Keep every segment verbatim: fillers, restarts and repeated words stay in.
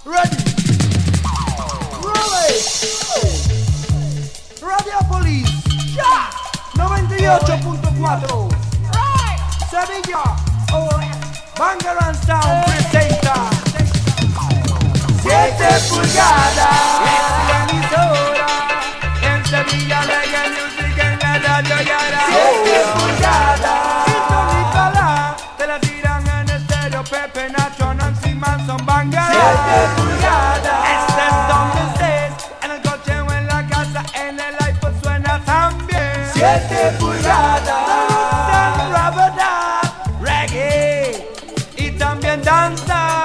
Ready. Ready. Radiopolis. Ya. noventa y ocho punto cuatro. Sevilla. Banger and Sound presenta siete pulgadas. Es la emisora. En Sevilla Reggae Music en la radio Yara. siete pulgadas. Sintonícala. Te la tiran en estéreo. Pepe, Nacho, Nancy Manson, Banger. siete pulgadas. Este es donde estés. En el coche o en la casa. En el iPod suena también. siete pulgadas. Reggae. Y también danza.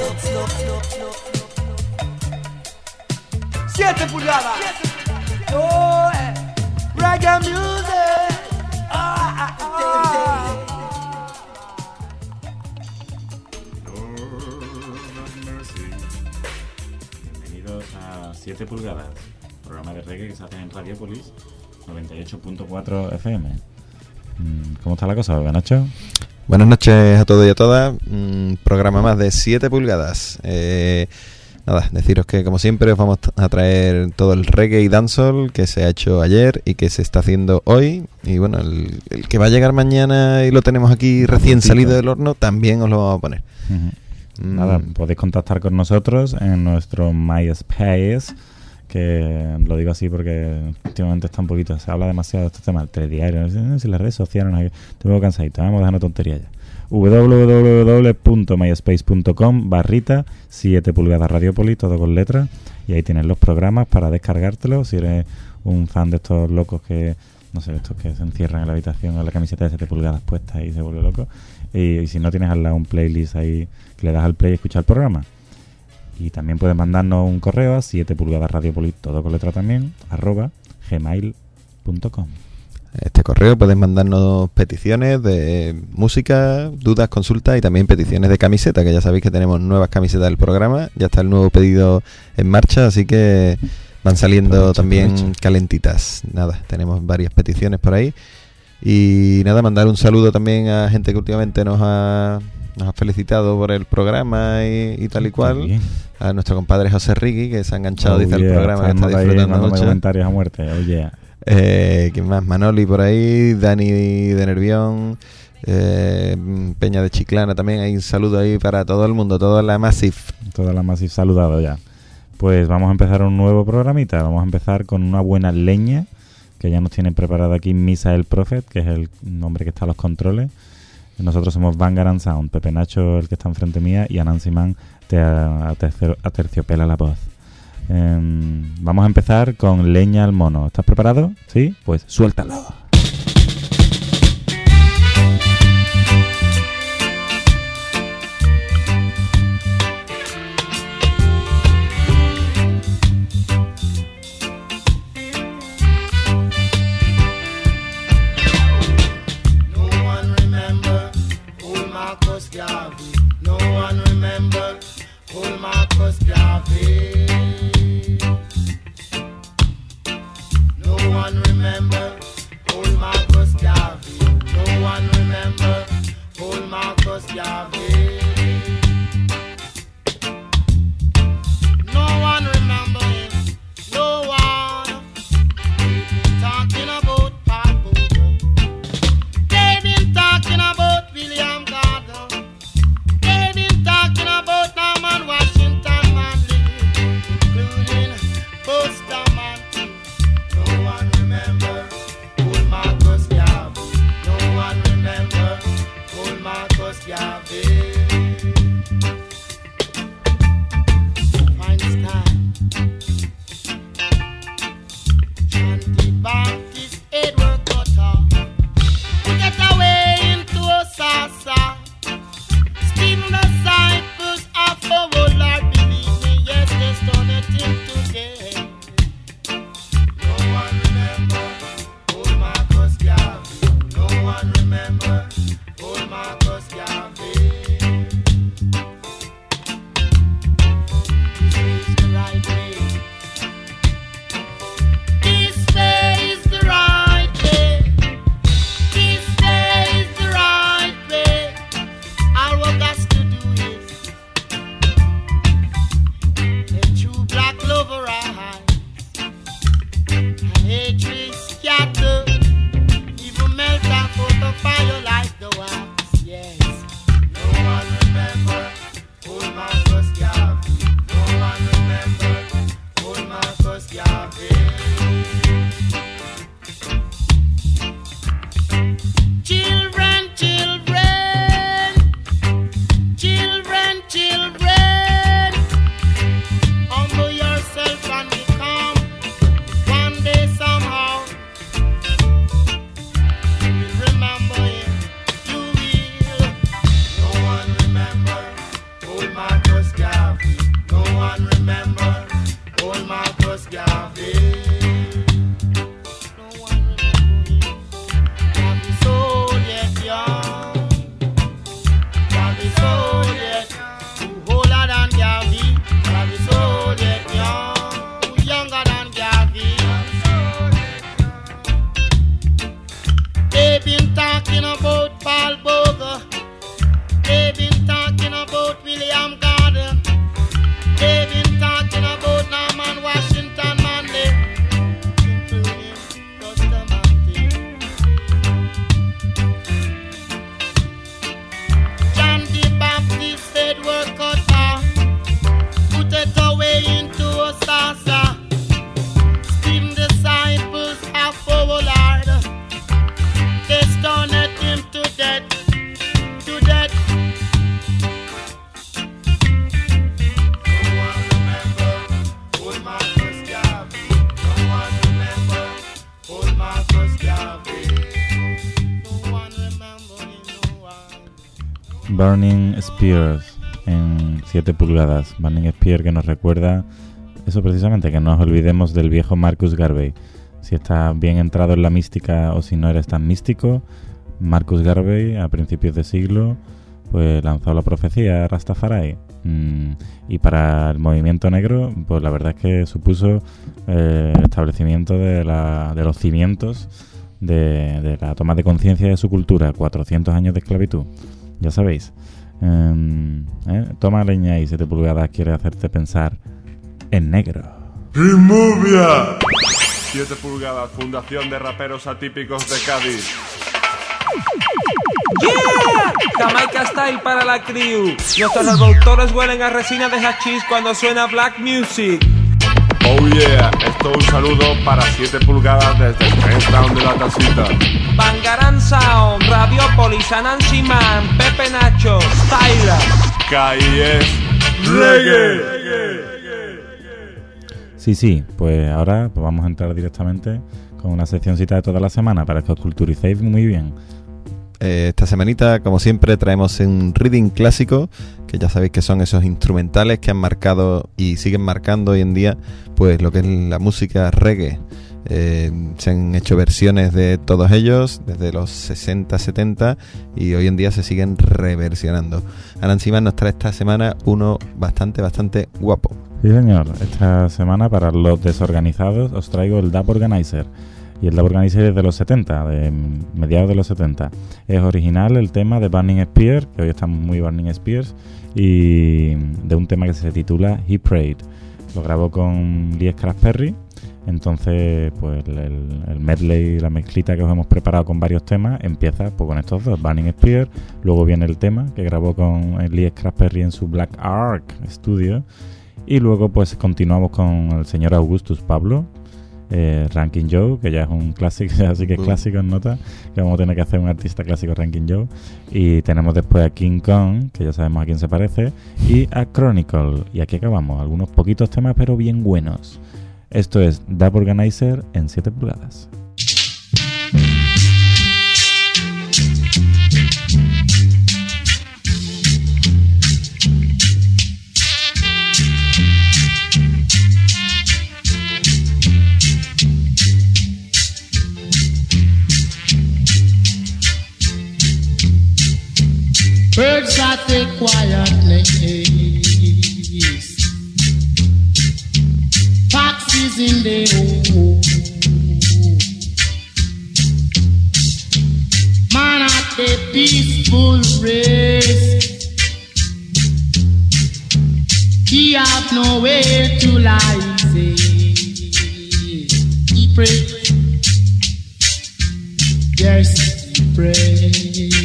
siete pulgadas. Oh, eh. Reggae music. Ah, ah, ah. Bienvenidos a siete pulgadas, programa de reggae que se hace en Radiopolis noventa y ocho punto cuatro F M. ¿Cómo está la cosa, Nacho? Buenas noches a todos y a todas. Un programa más de siete pulgadas. Eh, nada, deciros que como siempre os vamos a traer todo el reggae y dancehall que se ha hecho ayer y que se está haciendo hoy. Y bueno, el, el que va a llegar mañana y lo tenemos aquí recién salido del horno, también os lo vamos a poner. Uh-huh. Mm. Nada, podéis contactar con nosotros en nuestro MySpace, que lo digo así porque últimamente está un poquito, se habla demasiado de estos temas, el telediario, no sé si las redes sociales, no sé, estoy un poco cansadito, vamos dejando tonterías ya. www punto myspace punto com barrita siete pulgadas Radiopolis, todo con letras, y ahí tienes los programas para descargártelos si eres un fan de estos locos que, no sé, estos que se encierran en la habitación con la camiseta de siete pulgadas puesta y se vuelve loco, y, y si no tienes al lado un playlist ahí que le das al play y escuchas el programa. Y también puedes mandarnos un correo a siete pulgadas Radiopolis, todo con letra también, arroba gmail punto com. Este correo puedes mandarnos peticiones de música, dudas, consultas y también peticiones de camiseta, que ya sabéis que tenemos nuevas camisetas del programa. Ya está el nuevo pedido en marcha, así que van saliendo aprovecha, también aprovecha. calentitas. Nada, tenemos varias peticiones por ahí. Y nada, mandar un saludo también a gente que últimamente nos ha... nos ha felicitado por el programa y, y tal y cual. A nuestro compadre José Rigui, que se ha enganchado, oh, dice, yeah, al programa, que está disfrutando mucho. Comentarios a muerte, oh, yeah. eh, ¿Quién más? Manoli por ahí, Dani de Nervión, eh, Peña de Chiclana también. Hay un saludo ahí para todo el mundo, toda la Massive. Toda la Massive saludado ya. Pues vamos a empezar un nuevo programita. Vamos a empezar con una buena leña que ya nos tiene preparado aquí Misael Prophet, que es el nombre que está a los controles. Nosotros somos Banger and Sound, Pepe Nacho el que está enfrente mía y Anansi Man te aterciopela la voz. Eh, vamos a empezar con Leña al Mono. ¿Estás preparado? ¿Sí? Pues suéltalo. Marcus Garvey. Burning Spears en siete pulgadas. Burning Spear, que nos recuerda eso precisamente, que no nos olvidemos del viejo Marcus Garvey. Si estás bien entrado en la mística o si no eres tan místico, Marcus Garvey a principios de siglo pues lanzó la profecía Rastafari. Mm, y para el movimiento negro, pues la verdad es que supuso eh, el establecimiento de, la, de los cimientos de, de la toma de conciencia de su cultura. cuatrocientos años de esclavitud, ya sabéis. Eh, eh, toma leña y siete pulgadas quiere hacerte pensar en negro. ¡Inmovia! siete pulgadas, fundación de raperos atípicos de Cádiz. ¡Yeah! Jamaica Style para la crew. Nuestros reproductores huelen a resina de hachís cuando suena black music. Oh yeah, esto es un saludo para siete pulgadas desde el Trenchtown de la Tasita. Bangaran Sound, Radiopolis, Anansi Man, Pepe Nacho, Styla. Calle Reggae. Sí, sí, pues ahora pues vamos a entrar directamente con una seccioncita de toda la semana para que os culturicéis muy bien. Eh, esta semanita, como siempre, traemos un reading clásico, que ya sabéis que son esos instrumentales que han marcado y siguen marcando hoy en día pues lo que es la música reggae. Eh, se han hecho versiones de todos ellos desde los sesenta, setenta y hoy en día se siguen reversionando. Anansi Man nos trae esta semana uno bastante, bastante guapo. Sí, señor. Esta semana, para los desorganizados, os traigo el Dub Organizer. Y el Dub Organizer es de los setenta, de mediados de los setenta. Es original el tema de Burning Spear, que hoy estamos muy Burning Spears, y de un tema que se titula He Prayed. Lo grabó con Lee Scratch Perry. Entonces, pues el, el medley, la mezclita que os hemos preparado con varios temas, empieza pues, con estos dos, Burning Spear. Luego viene el tema que grabó con Lee Scratch Perry en su Black Ark Studio. Y luego pues continuamos con el señor Augustus Pablo, eh, Ranking Joe, que ya es un clásico, así que es clásico en nota, que vamos a tener que hacer un artista clásico Ranking Joe. Y tenemos después a King Kong, que ya sabemos a quién se parece, y a Chronicle. Y aquí acabamos, algunos poquitos temas pero bien buenos. Esto es Dub Organizer en siete pulgadas. Birds at the quietness, foxes in the hole, man at the peaceful race, he have nowhere to lie, say, he pray, yes, he pray.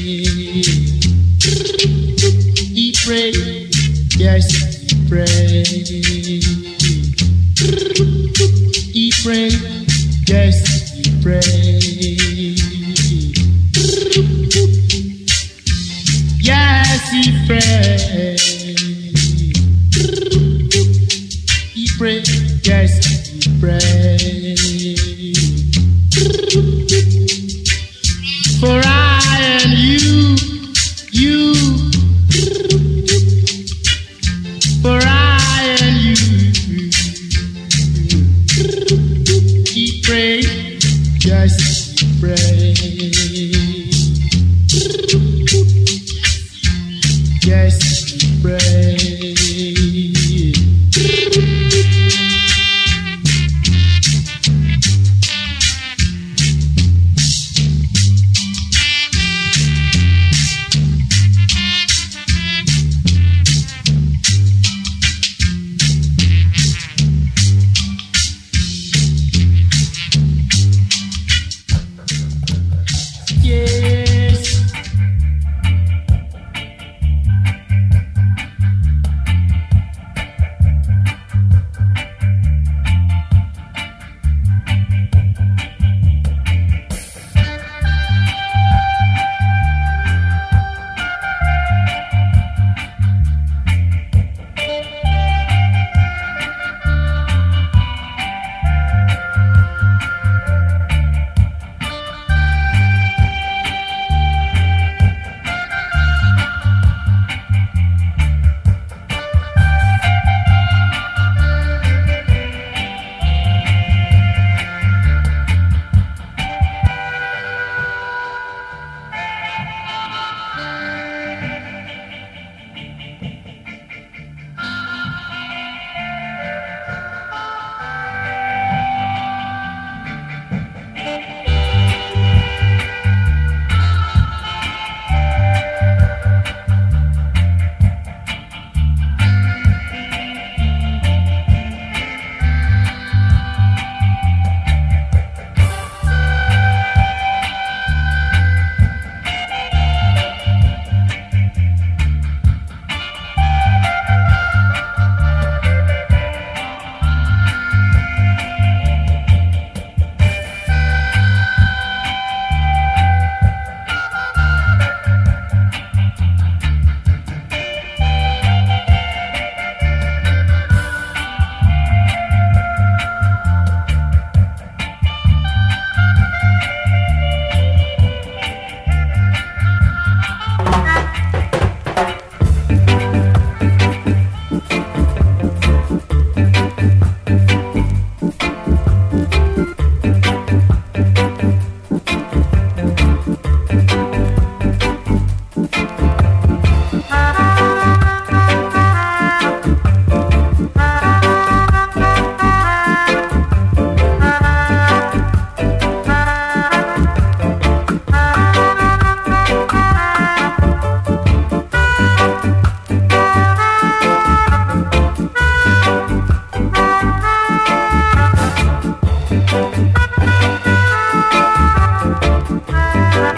He pray, yes, he pray. He pray, yes, he pray. Yes, he pray. He pray, yes, he pray. For I and you, you. For I and you, he prayed, yes, he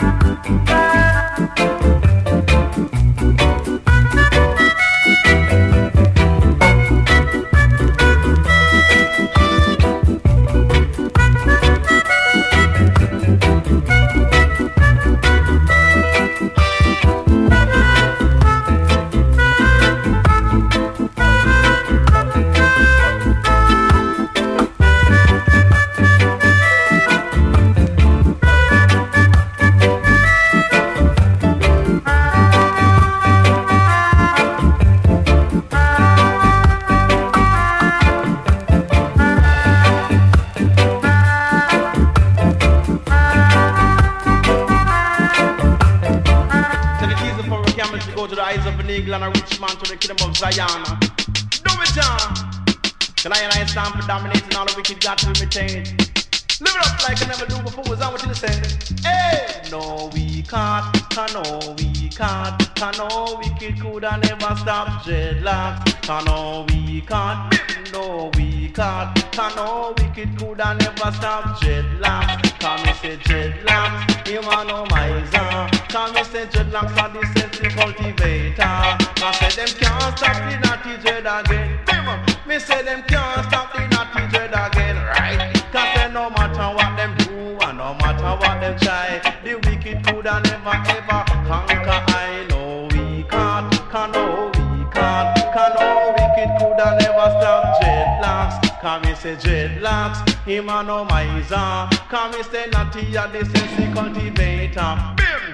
And a rich man to the kingdom of Zion. Do it, John. Can I and I stand for dominating all the wicked got to imitate? Live it up like I never do before. Is that what you say? Hey, no we can't, can no we can't, can no wicked could have never stop dreadlocks. Can no we can't, no we can't, can no wicked could have never stop dreadlocks. Can me say dreadlocks, him a no miser. Can me say dreadlocks are the sense cultivator. I say them can't stop the naughty dread again. Me say them can't stop the naughty dread again, right? Cause they no matter what them do and no matter what them try, the wicked could have never ever conquer. I know we can't, can no we can't, can no wicked could have never stop dreadlocks. Can we say dreadlocks, him a no miser. Can we say naughty a the sense cultivator. Bim!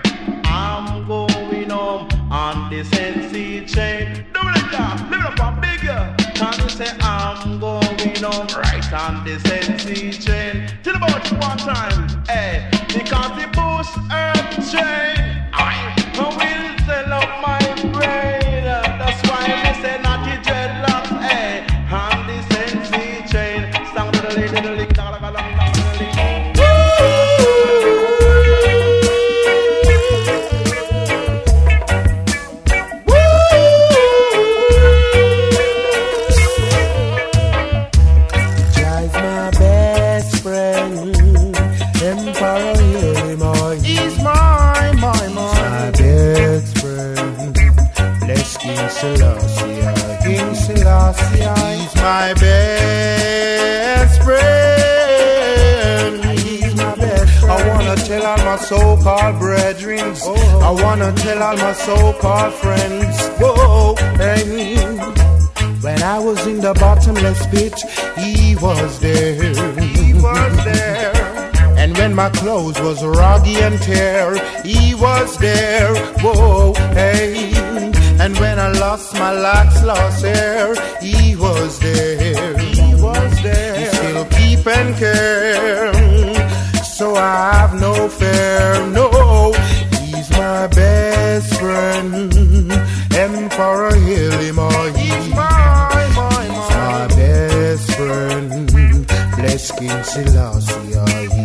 I'm going home on the Sensi train. Do it up, live it up, bigger. Can you say I'm going home right on the Sensi train? Till about one time, hey, because the boost earth train, I will sell up my brain. That's why we say naughty dreadlocks, hey, on the Sensi train. Stand to the lady, the lick, da da da da da. Selassie, King Selassie, he's my best friend. He's my best friend. I wanna tell all my so-called brethren. Oh. I wanna tell all my so-called friends. Whoa, hey. When I was in the bottomless pit, he was there. He was there. And when my clothes was roggy and tear, he was there. Whoa, hey. And when I lost my locks, lost hair, he was there. He was there. He still keep and care, so I have no fear. No, he's my best friend. Emperor Haile Selassie. He's my, my, my. He's my best friend. Bless King Selassie.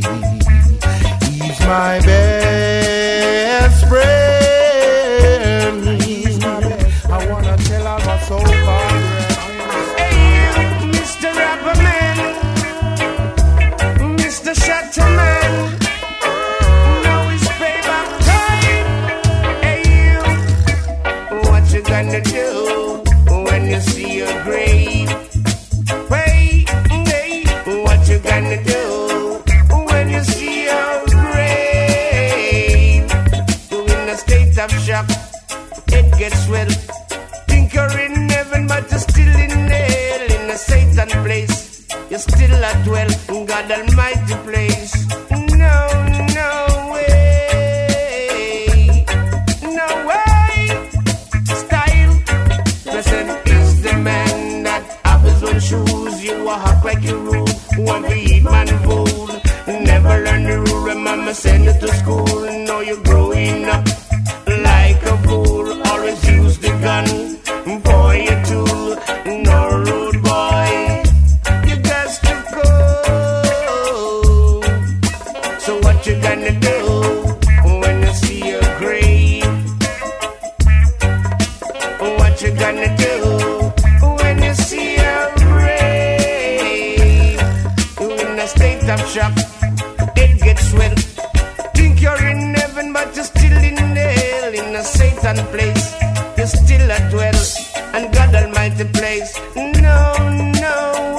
He's my best friend. Hey, Mister Rapperman, Mister Shatterman, now it's payback time. Hey, you, what you gonna do when you see your grave? Hey, hey, what you gonna do when you see your grave? In a state of shock, it gets well. You're in heaven, but you're still in hell. In a Satan place, you're still at dwell in God Almighty place. No, no way, no way. Style, present is the man that have his own shoes. You walk like you rule, one for eat man food. Never learn the rule, remember send you to school. Now you're growing up like a fool. Always use the gun for your tool, no rude boy. You got to go and place. You still at dwell, and God Almighty place. No, no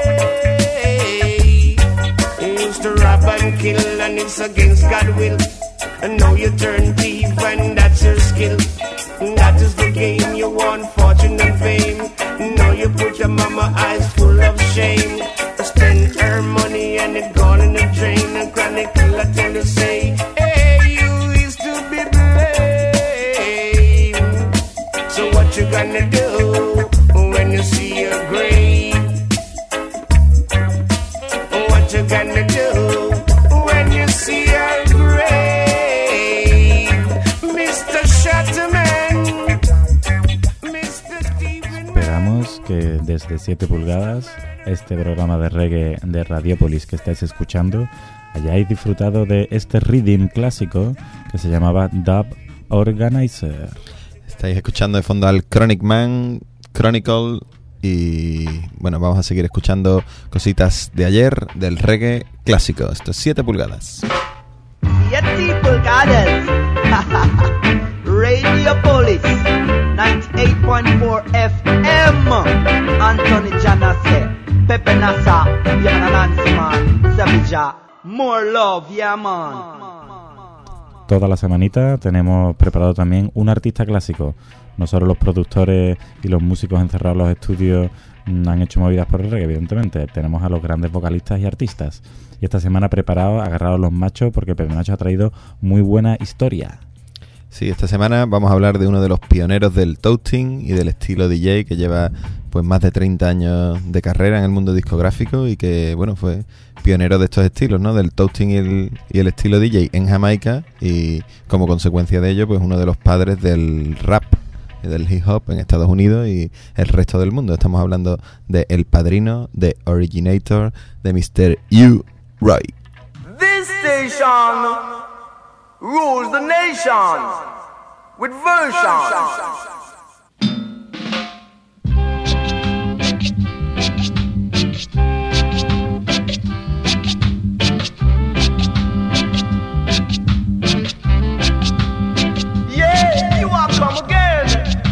way. You used to rob and kill, and it's against God's will. And now you turn thief, and that's your skill. That is the game, you want fortune and fame. Now you put your mama eyes full of shame. Spend her money and it gone in the drain. And chronicle I tell you say, hey, you used to be blamed. So what you gonna do when you see your grave? What you gonna do when you see your grave? Mister Shatterman, Mister Steven. Esperamos que desde siete pulgadas, este programa de reggae de Radiopolis que estáis escuchando, hayáis disfrutado de este rhythm clásico que se llamaba Dub Organizer. Estáis escuchando de fondo al Chronic Man, Chronicle, y bueno, vamos a seguir escuchando cositas de ayer del reggae clásico. Esto es siete pulgadas. siete pulgadas. Radiopolis ninety-eight point four F M. Anthony Janase, Pepe Nasa, yeah, Nancy man, Savija, more love, yeah man. Toda la semanita tenemos preparado también un artista clásico. No solo los productores y los músicos encerrados en los estudios han hecho movidas por el reggae, evidentemente. Tenemos a los grandes vocalistas y artistas. Y esta semana preparados, agarrados los machos, porque Pepe Nacho ha traído muy buena historia. Sí, esta semana vamos a hablar de uno de los pioneros del toasting y del estilo D J, que lleva pues más de treinta años de carrera en el mundo discográfico y que bueno fue pionero de estos estilos, ¿no? Del toasting y el, y el estilo D J en Jamaica, y como consecuencia de ello pues uno de los padres del rap y del hip hop en Estados Unidos y el resto del mundo. Estamos hablando de El Padrino, de Originator, de mister U-Roy. This station rules the nation with version. Yeah, you are come again.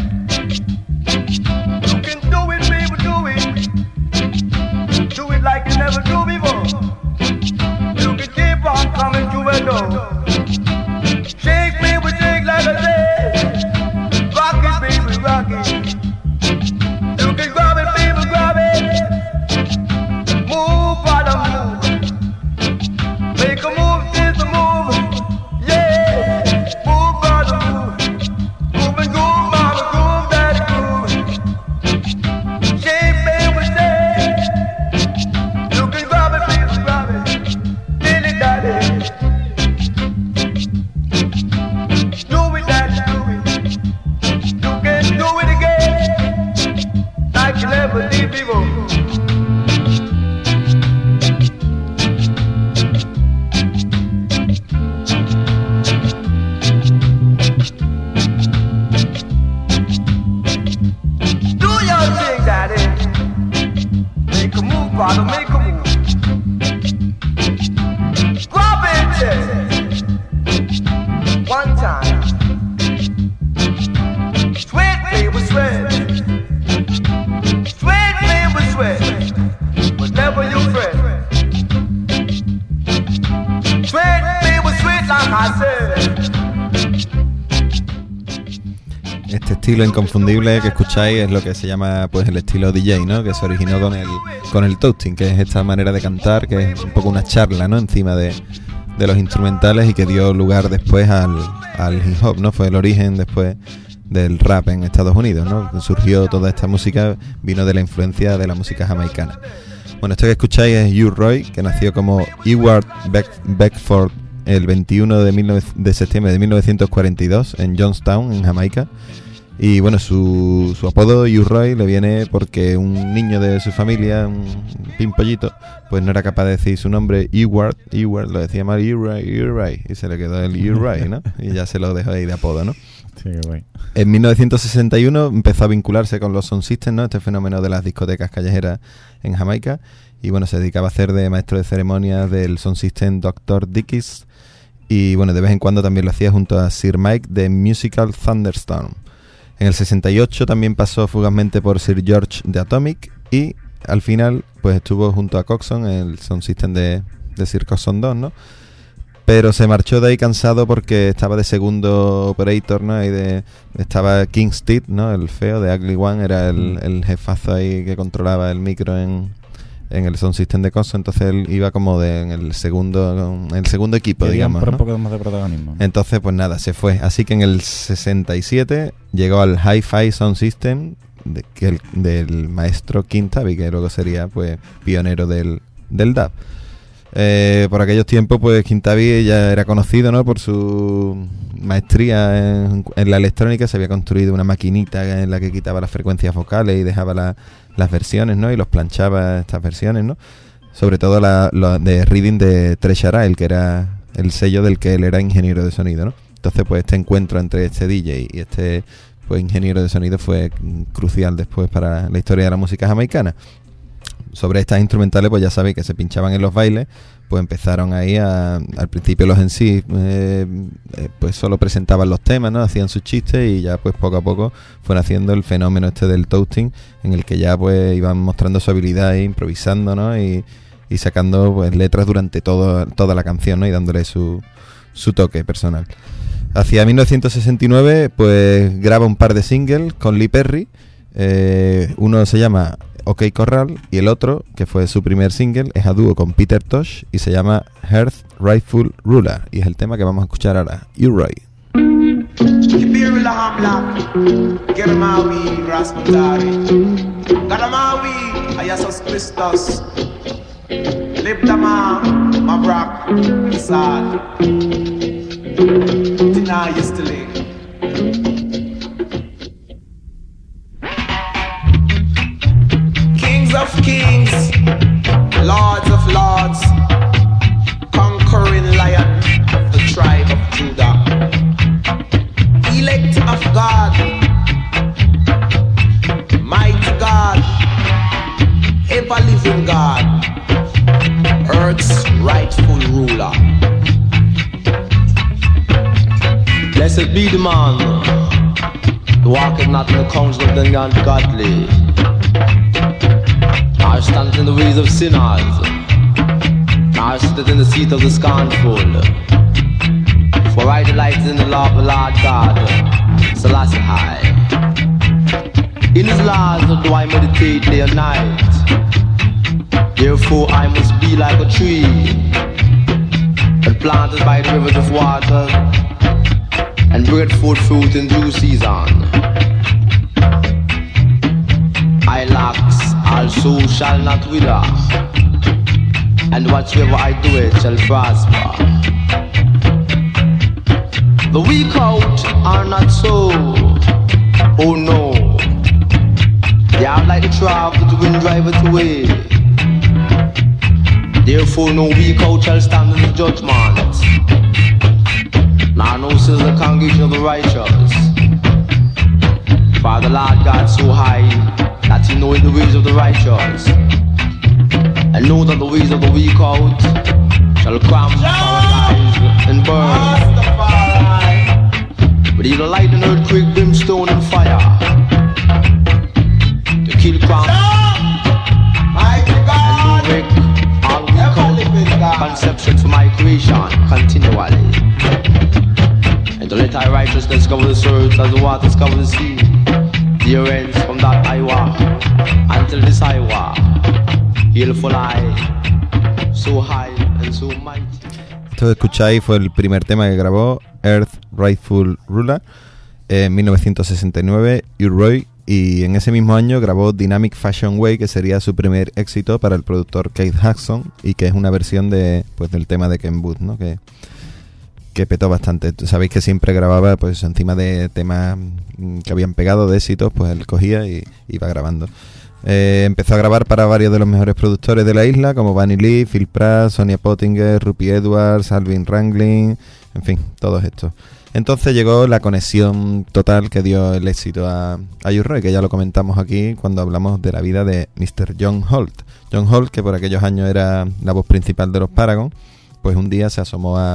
You can do it, baby, do it. Do it like you never do before. You can keep on coming to a door. Shake me, we shake like a day. Rock it, baby, rock it. You can grab it, baby, grab it. Move, brother, move. Make a move, did the move. Yeah, move, brother, move. Move and groove, mama, groove, daddy, groove. Shake me, we shake. You can grab it, baby, grab it. Dilly, daddy. Do it, daddy, do it. You can do it again, like you never did before. Do your thing, daddy. Make a move, brother, make a move. Grab it, yeah. One time. Sweat, baby, sweat. Sweat, baby, sweat. But never you fret. Sweat, baby, sweat, like I said. Este estilo inconfundible que escucháis es lo que se llama pues el estilo D J, ¿no? Que se originó con el con el toasting, que es esta manera de cantar, que es un poco una charla, ¿no? Encima de, de los instrumentales, y que dio lugar después al, al hip hop, ¿no? Fue el origen después del rap en Estados Unidos, ¿no? Surgió toda esta música, vino de la influencia de la música jamaicana. Bueno, esto que escucháis es U-Roy, que nació como Ewart Beck- Beckford el veintiuno de, mil nove- de septiembre de mil novecientos cuarenta y dos en Johnstown, en Jamaica. Y bueno, su, su apodo U-Roy le viene porque un niño de su familia, un pimpollito, pues no era capaz de decir su nombre, Ewart, Ewart, lo decía mal, U-Roy, U-Roy, y se le quedó el U-Roy, ¿no? Y ya se lo dejó ahí de apodo, ¿no? Sí, qué guay. En mil novecientos sesenta y uno empezó a vincularse con los sound systems, ¿no? Este fenómeno de las discotecas callejeras en Jamaica. Y bueno, se dedicaba a hacer de maestro de ceremonias del sound system doctor Dickies. y bueno, de vez en cuando también lo hacía junto a Sir Mike de Musical Thunderstorm. En el sesenta y ocho también pasó fugazmente por Sir George de Atomic y al final pues estuvo junto a Coxon en el sound system de, de Sir Coxon dos, ¿no? Pero se marchó de ahí cansado porque estaba de segundo operator, ¿no? Y de, estaba King Steed, ¿no? El feo de Ugly One, era el, el jefazo ahí que controlaba el micro en, en el sound system de Coxon. Entonces él iba como de, en el segundo en el segundo equipo, Quería digamos, un ¿no? poco más de protagonismo. Entonces pues nada, se fue. Así que en el sesenta y siete llegó al Hi-Fi Sound System de, que el, del maestro King Tabby, que luego sería pues pionero del, del dub. Eh, por aquellos tiempos pues King Tabby ya era conocido, ¿no? Por su maestría en, en la electrónica. Se había construido una maquinita en la que quitaba las frecuencias vocales y dejaba la, las versiones, ¿no? Y los planchaba estas versiones, ¿no? Sobre todo la, la de reading de Treasure Isle, que era el sello del que él era ingeniero de sonido, ¿no? Entonces pues este encuentro entre este D J y este pues ingeniero de sonido fue crucial después para la historia de la música jamaicana. Sobre estas instrumentales pues ya sabéis que se pinchaban en los bailes, pues empezaron ahí a, al principio los en sí eh, eh, pues solo presentaban los temas, ¿no? Hacían sus chistes y ya pues poco a poco fueron haciendo el fenómeno este del toasting, en el que ya pues iban mostrando su habilidad e improvisando, ¿no? Y, y sacando pues letras durante todo, toda la canción, ¿no? Y dándole su, su toque personal. Hacia mil novecientos sesenta y nueve pues graba un par de singles con Lee Perry. Eh, uno se llama OK Corral y el otro, que fue su primer single, es a dúo con Peter Tosh y se llama Earth Rightful Ruler, y es el tema que vamos a escuchar ahora, U-Roy. Kings of kings, lords of lords, conquering lion of the tribe of Judah, elect of God, mighty God, ever-living God, earth's rightful ruler. Blessed be the man who walketh not in the counsel of the ungodly, nor standeth in the ways of sinners, nor sitteth in the seat of the scornful. For I delight in the law of the Lord God, Selassie high. In his laws do I meditate day and night. Therefore I must be like a tree that planted by the rivers of water, and bringeth forth fruit in due season. I lacks also shall not wither, and whatsoever I do it shall prosper. The weak out are not so, oh no, they are like the trough that the wind driveth away. Therefore no weak out shall stand in the judgment, nor no says the congregation of the righteous. For the Lord God so high that he knoweth the ways of the righteous, and know that the ways of the weak out shall come, paralyze, and burn. But he'll light an earthquake, brimstone, and fire to kill, crown, and to break all weak out conceptions for my creation continually, and to let thy righteousness cover the earth as the waters cover the sea. The ends from that I walk until this I walk. He'll fly so high and so mighty. Esto que escucháis fue el primer tema que grabó, Earth Rightful Ruler, en mil novecientos sesenta y nueve, U-Roy, y en ese mismo año grabó Dynamic Fashion Way, que sería su primer éxito para el productor Keith Hudson, y que es una versión de pues del tema de Ken Booth, ¿no? Que, que petó bastante. Sabéis que siempre grababa pues encima de temas que habían pegado de éxitos, pues él cogía y iba grabando. Eh, empezó a grabar para varios de los mejores productores de la isla, como Bunny Lee, Phil Pratt, Sonia Pottinger, Rupi Edwards, Alvin Ranglin, en fin, todos estos. Entonces llegó la conexión total que dio el éxito a, a U-Roy, que ya lo comentamos aquí cuando hablamos de la vida de mister John Holt. John Holt, que por aquellos años era la voz principal de los Paragon, pues un día se asomó a,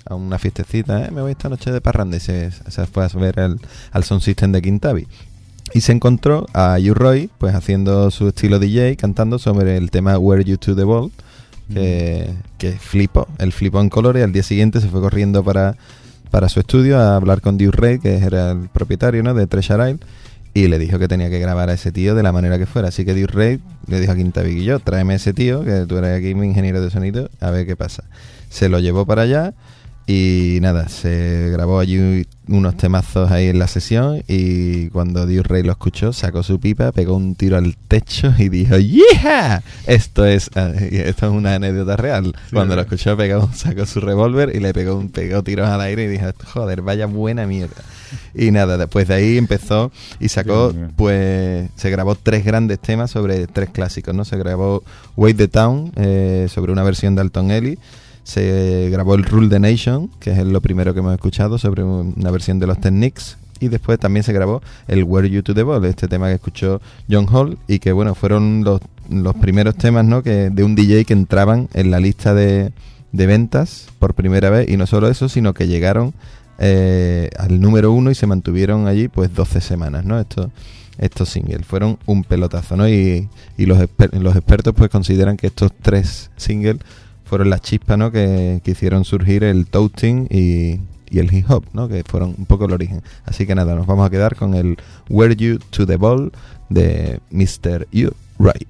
a una fiestecita, eh, me voy esta noche de parranda, y se, se fue a ver el, al Sound System de Quintavi. Y se encontró a U-Roy pues haciendo su estilo D J, cantando sobre el tema Were You to the Ball, que, mm. que flipó, él flipó en colores, y al día siguiente se fue corriendo para, para su estudio a hablar con U-Roy, que era el propietario, ¿no?, de Treasure Isle, y le dijo que tenía que grabar a ese tío de la manera que fuera. Así que U-Roy le dijo a Quintavi y yo, tráeme a ese tío, que tú eres aquí mi ingeniero de sonido, a ver qué pasa. Se lo llevó para allá. Y nada, se grabó allí unos temazos ahí en la sesión, y cuando Dios Rey lo escuchó, sacó su pipa, pegó un tiro al techo y dijo ¡yeah! Esto es esto es una anécdota real. Sí, cuando lo escuchó, pegó, sacó su revólver y le pegó un pegó tiros al aire y dijo, joder, vaya buena mierda. Y nada, después de ahí empezó y sacó, sí, pues se grabó tres grandes temas sobre tres clásicos, ¿no? Se grabó Wait the Town, eh, sobre una versión de Alton Ellis. Se grabó el Rule the Nation, que es lo primero que hemos escuchado, sobre una versión de los Techniques. Y después también se grabó el Were You to the Ball, este tema que escuchó John Hall, y que bueno, fueron los, los primeros temas, ¿no?, que de un D J que entraban en la lista de, de ventas por primera vez. Y no solo eso, sino que llegaron eh, al número uno y se mantuvieron allí pues doce semanas, ¿no? Estos, estos singles fueron un pelotazo, ¿no? Y, y los, exper- los expertos pues consideran que estos tres singles fueron las chispas, ¿no?, que, que hicieron surgir el toasting y, y el hip hop, ¿no?, que fueron un poco el origen. Así que nada, nos vamos a quedar con el Were You to the Ball de mister U-Roy.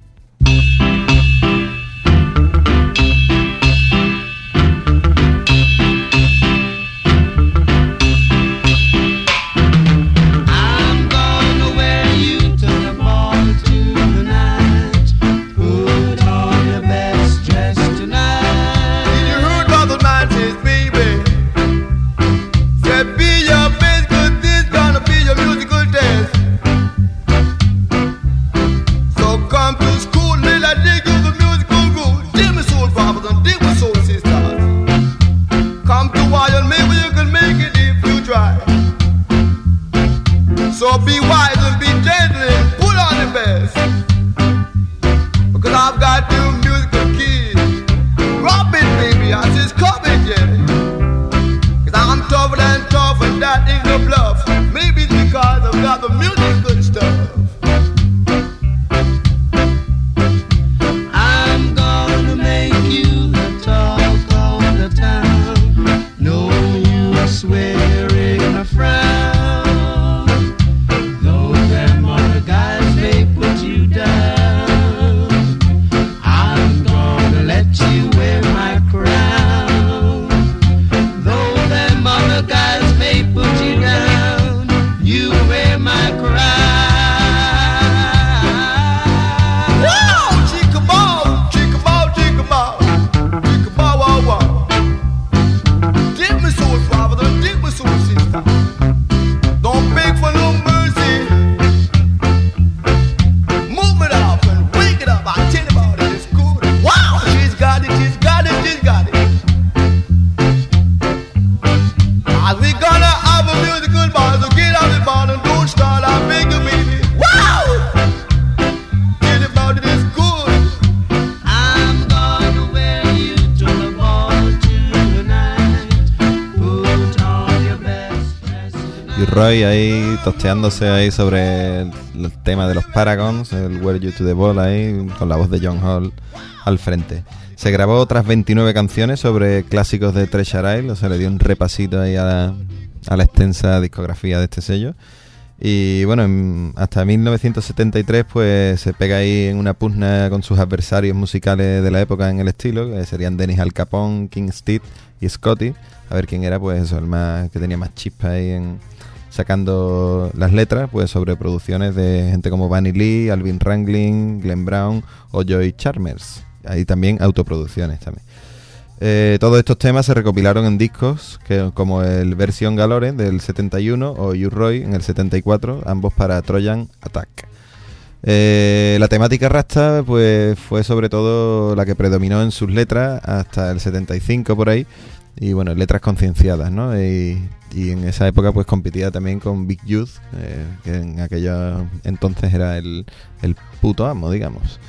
So be wise and be gentle and put on the best, because I've got two musical keys. Drop it, baby, I just come it, yeah. Cause I'm tougher than tough, and that ain't no bluff. Maybe it's because I've got the musical stuff. I'm gonna make you the talk of the town. No use swearing a frown. Roy ahí tosteándose ahí sobre el, el tema de los Paragons, el Were You to the Ball ahí, con la voz de John Hall al frente. Se grabó otras veintinueve canciones sobre clásicos de Treasure Isle, o sea, le dio un repasito ahí a la, a la extensa discografía de este sello. Y bueno, en, hasta mil novecientos setenta y tres pues se pega ahí en una pugna con sus adversarios musicales de la época en el estilo, que serían Dennis Al Capone, King Steed y Scotty. A ver quién era pues eso, el más que tenía más chispa ahí en sacando las letras, pues sobre producciones de gente como Bunny Lee, Alvin Ranglin, Glenn Brown o Joy Chalmers. Ahí también autoproducciones también. Eh, todos estos temas se recopilaron en discos que, como el Version Galore del setenta y uno o U-Roy en el setenta y cuatro, ambos para Trojan Attack. Eh, la temática rasta pues fue sobre todo la que predominó en sus letras hasta el setenta y cinco por ahí, y bueno, letras concienciadas, ¿no? Y, y en esa época pues competía también con Big Youth, eh, que en aquello entonces era el, el puto amo, digamos.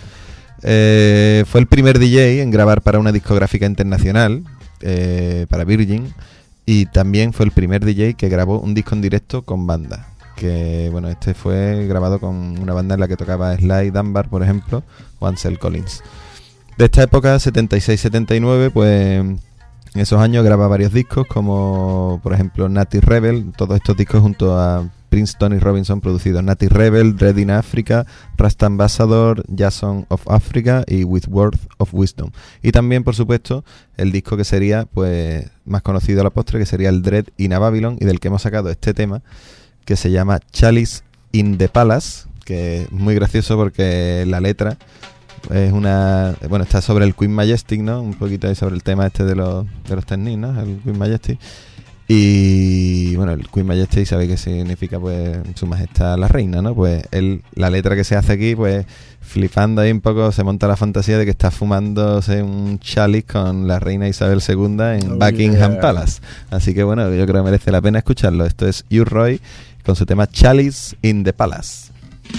Eh, fue el primer D J en grabar para una discográfica internacional, eh, para Virgin, y también fue el primer D J que grabó un disco en directo con banda. Que bueno, este fue grabado con una banda en la que tocaba Sly Dunbar, por ejemplo, o Ansel Collins. De esta época, setenta y seis setenta y nueve, pues en esos años graba varios discos, como por ejemplo Natty Rebel, todos estos discos junto a Prince Tony Robinson producidos: Natty Rebel, Dread in Africa, Rasta Ambassador, Jason of Africa y With Words of Wisdom. Y también, por supuesto, el disco que sería pues más conocido a la postre, que sería el Dread in a Babylon, y del que hemos sacado este tema, que se llama Chalice in the Palace, que es muy gracioso porque la letra es una... Bueno, está sobre el Queen Majestic, ¿no? Un poquito ahí sobre el tema este de los, de los Technics, ¿no? El Queen Majestic. Y bueno, el Queen Majestic, ¿sabéis qué significa? Pues su majestad la reina, ¿no? Pues él, la letra que se hace aquí, pues flipando ahí un poco, se monta la fantasía de que está fumándose un chalice con la reina Isabel segunda en Oh, Buckingham yeah. Palace. Así que bueno, yo creo que merece la pena escucharlo. Esto es U-Roy con su tema Chalice in the Palace.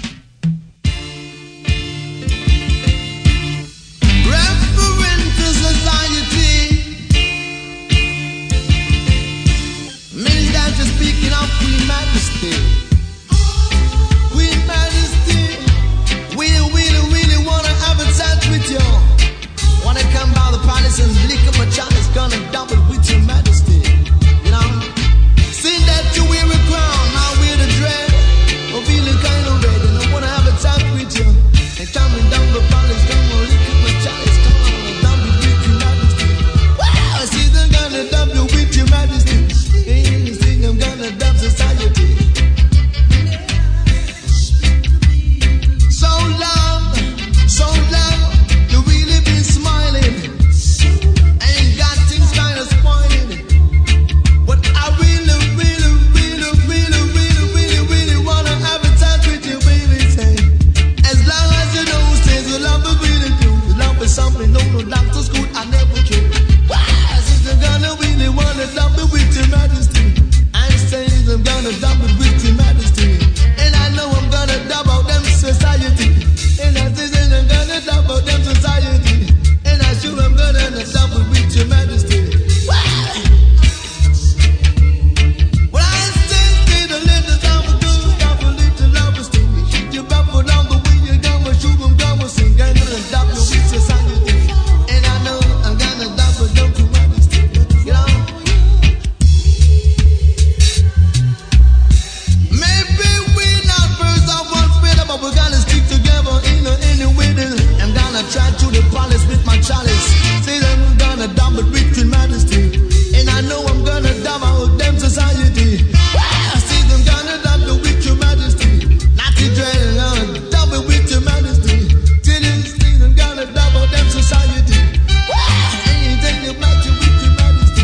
Referential society, means that you're speaking of Queen Majesty. Queen Majesty, we really, really wanna have a chat with you. Wanna come by the palace and lick up a chalice, gonna dump it with your Majesty. You know, see that you wear a crown, I wear the dread. I'm feeling kind of red, and I wanna have a chat with you. And coming down the palace, gonna lick up a chalice, gonna dump it with your Majesty. Wow, see them gonna dump you with your Majesty. Hey, see them gonna dump society. So long, so long, you really been smiling. Ain't got things kinda spoiling. But I really, really, really, really, really, really, really wanna have a touch with you, baby. Say, as long as you know, says the love is really true. Love is something no, no doctor school I never knew. Why? Since I'm gonna really wanna dump it with your Majesty. I'm saying I'm gonna dump it with your Majesty. And I know I'm gonna dump out them society. And I say that I'm gonna dump out them society. And I sure I'm gonna dump it with your Majesty. Why? Well, I say, say the little dump it, do dump it, little love is to me. You buffalo down the way you gonna shoot them, gonna sing, gonna dump you with society. And I know I'm gonna dump it down to Majesty. You know? Maybe we're not first of one spirit, but we're gonna stick together in a, in a way. I'm gonna try to the palace with my chalice. Say that I'm gonna dump it with your Majesty. And I know I'm gonna dump out them society. Wow, see them gonna dump it with your Majesty. Not to dread, I'm gonna dump it with your Majesty. Till you see them gonna dump out them society. Wow, anything about you with your Majesty.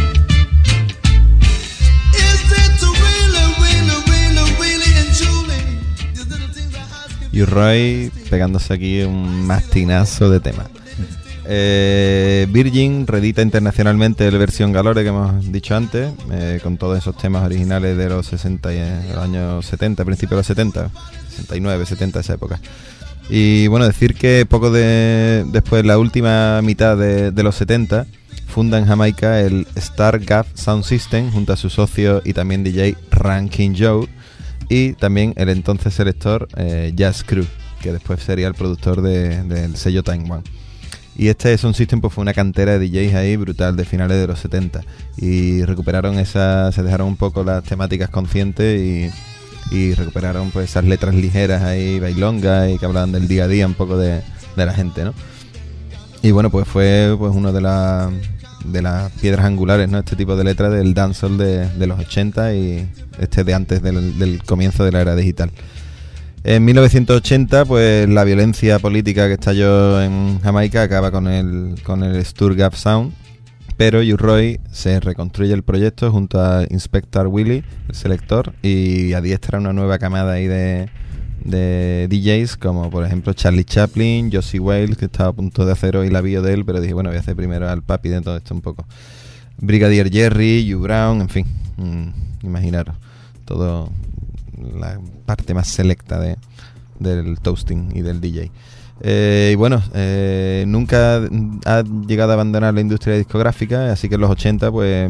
Is it really, really, really, really and truly? These little things I ask you. U-Roy pegándose aquí un mastinazo de tema. Eh, Virgin reedita internacionalmente la versión Galore que hemos dicho antes, eh, con todos esos temas originales de los sesenta y eh, los años setenta, principios de los setenta, sesenta y nueve, setenta, esa época. Y bueno, decir que poco de, después, la última mitad de, de los setenta, funda en Jamaica el Star Gaff Sound System junto a su socio y también D J Rankin Joe, y también el entonces selector eh, Jazz Crew, que después sería el productor de, del sello Time One. Y este Sound System pues fue una cantera de D Js ahí brutal de finales de los setenta, y recuperaron esa, se dejaron un poco las temáticas conscientes y, y recuperaron pues esas letras ligeras ahí, bailongas, y que hablaban del día a día un poco de, de la gente, ¿no? Y bueno, pues fue pues uno de las de las piedras angulares, ¿no? Este tipo de letras del dancehall de, de los ochenta y este de antes del, del comienzo de la era digital. En mil novecientos ochenta, pues la violencia política que estalló en Jamaica acaba con el con el Sturgap Sound, pero U-Roy se reconstruye el proyecto junto a Inspector Willie, el selector, y adiestra una nueva camada ahí de, de D Js, como por ejemplo Charlie Chaplin, Josie Wales, que estaba a punto de hacer hoy la bio de él, pero dije, bueno, voy a hacer primero al papi de todo esto un poco. Brigadier Jerry, Hugh Brown, en fin, mmm, imaginaros, todo la parte más selecta de, del toasting y del D J. Eh, y bueno, eh, nunca ha llegado a abandonar la industria discográfica, así que en los ochenta pues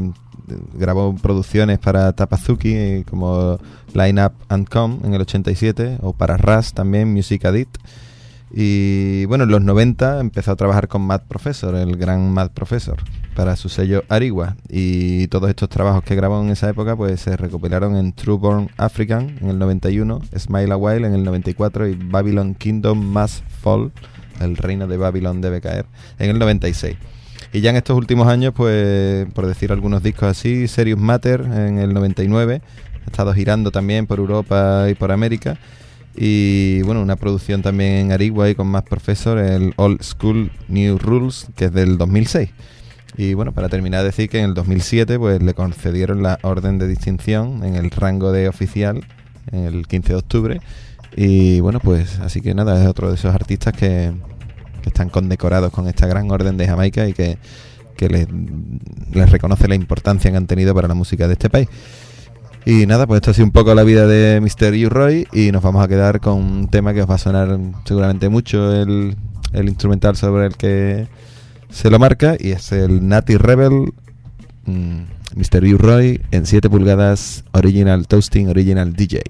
grabó producciones para Tapazuki como Line Up and Come en el ochenta y siete, o para Ras también, Music Addict. Y bueno, en los noventa empezó a trabajar con Mad Professor, el gran Mad Professor, para su sello Ariwa. Y todos estos trabajos que grabó en esa época pues se recopilaron en True Born African en el noventa y uno, Smile a While en el noventa y cuatro y Babylon Kingdom Must Fall, el reino de Babylon debe caer, en el noventa y seis. Y ya en estos últimos años, pues por decir algunos discos así, Serious Matter en el noventa y nueve, ha estado girando también por Europa y por América. Y bueno, una producción también en Ariwa y con más Professor, el Old School New Rules, que es del dos mil seis. Y bueno, para terminar, decir que en el dos mil siete pues le concedieron la orden de distinción en el rango de oficial el quince de octubre. Y bueno, pues así que nada, es otro de esos artistas que, que están condecorados con esta gran orden de Jamaica y que, que les, les reconoce la importancia que han tenido para la música de este país. Y nada, pues esto ha sido un poco la vida de mister U-Roy y nos vamos a quedar con un tema que os va a sonar seguramente mucho, el, el instrumental sobre el que se lo marca, y es el Natty Rebel, mmm, mister U-Roy en siete pulgadas, Original Toasting, Original D J.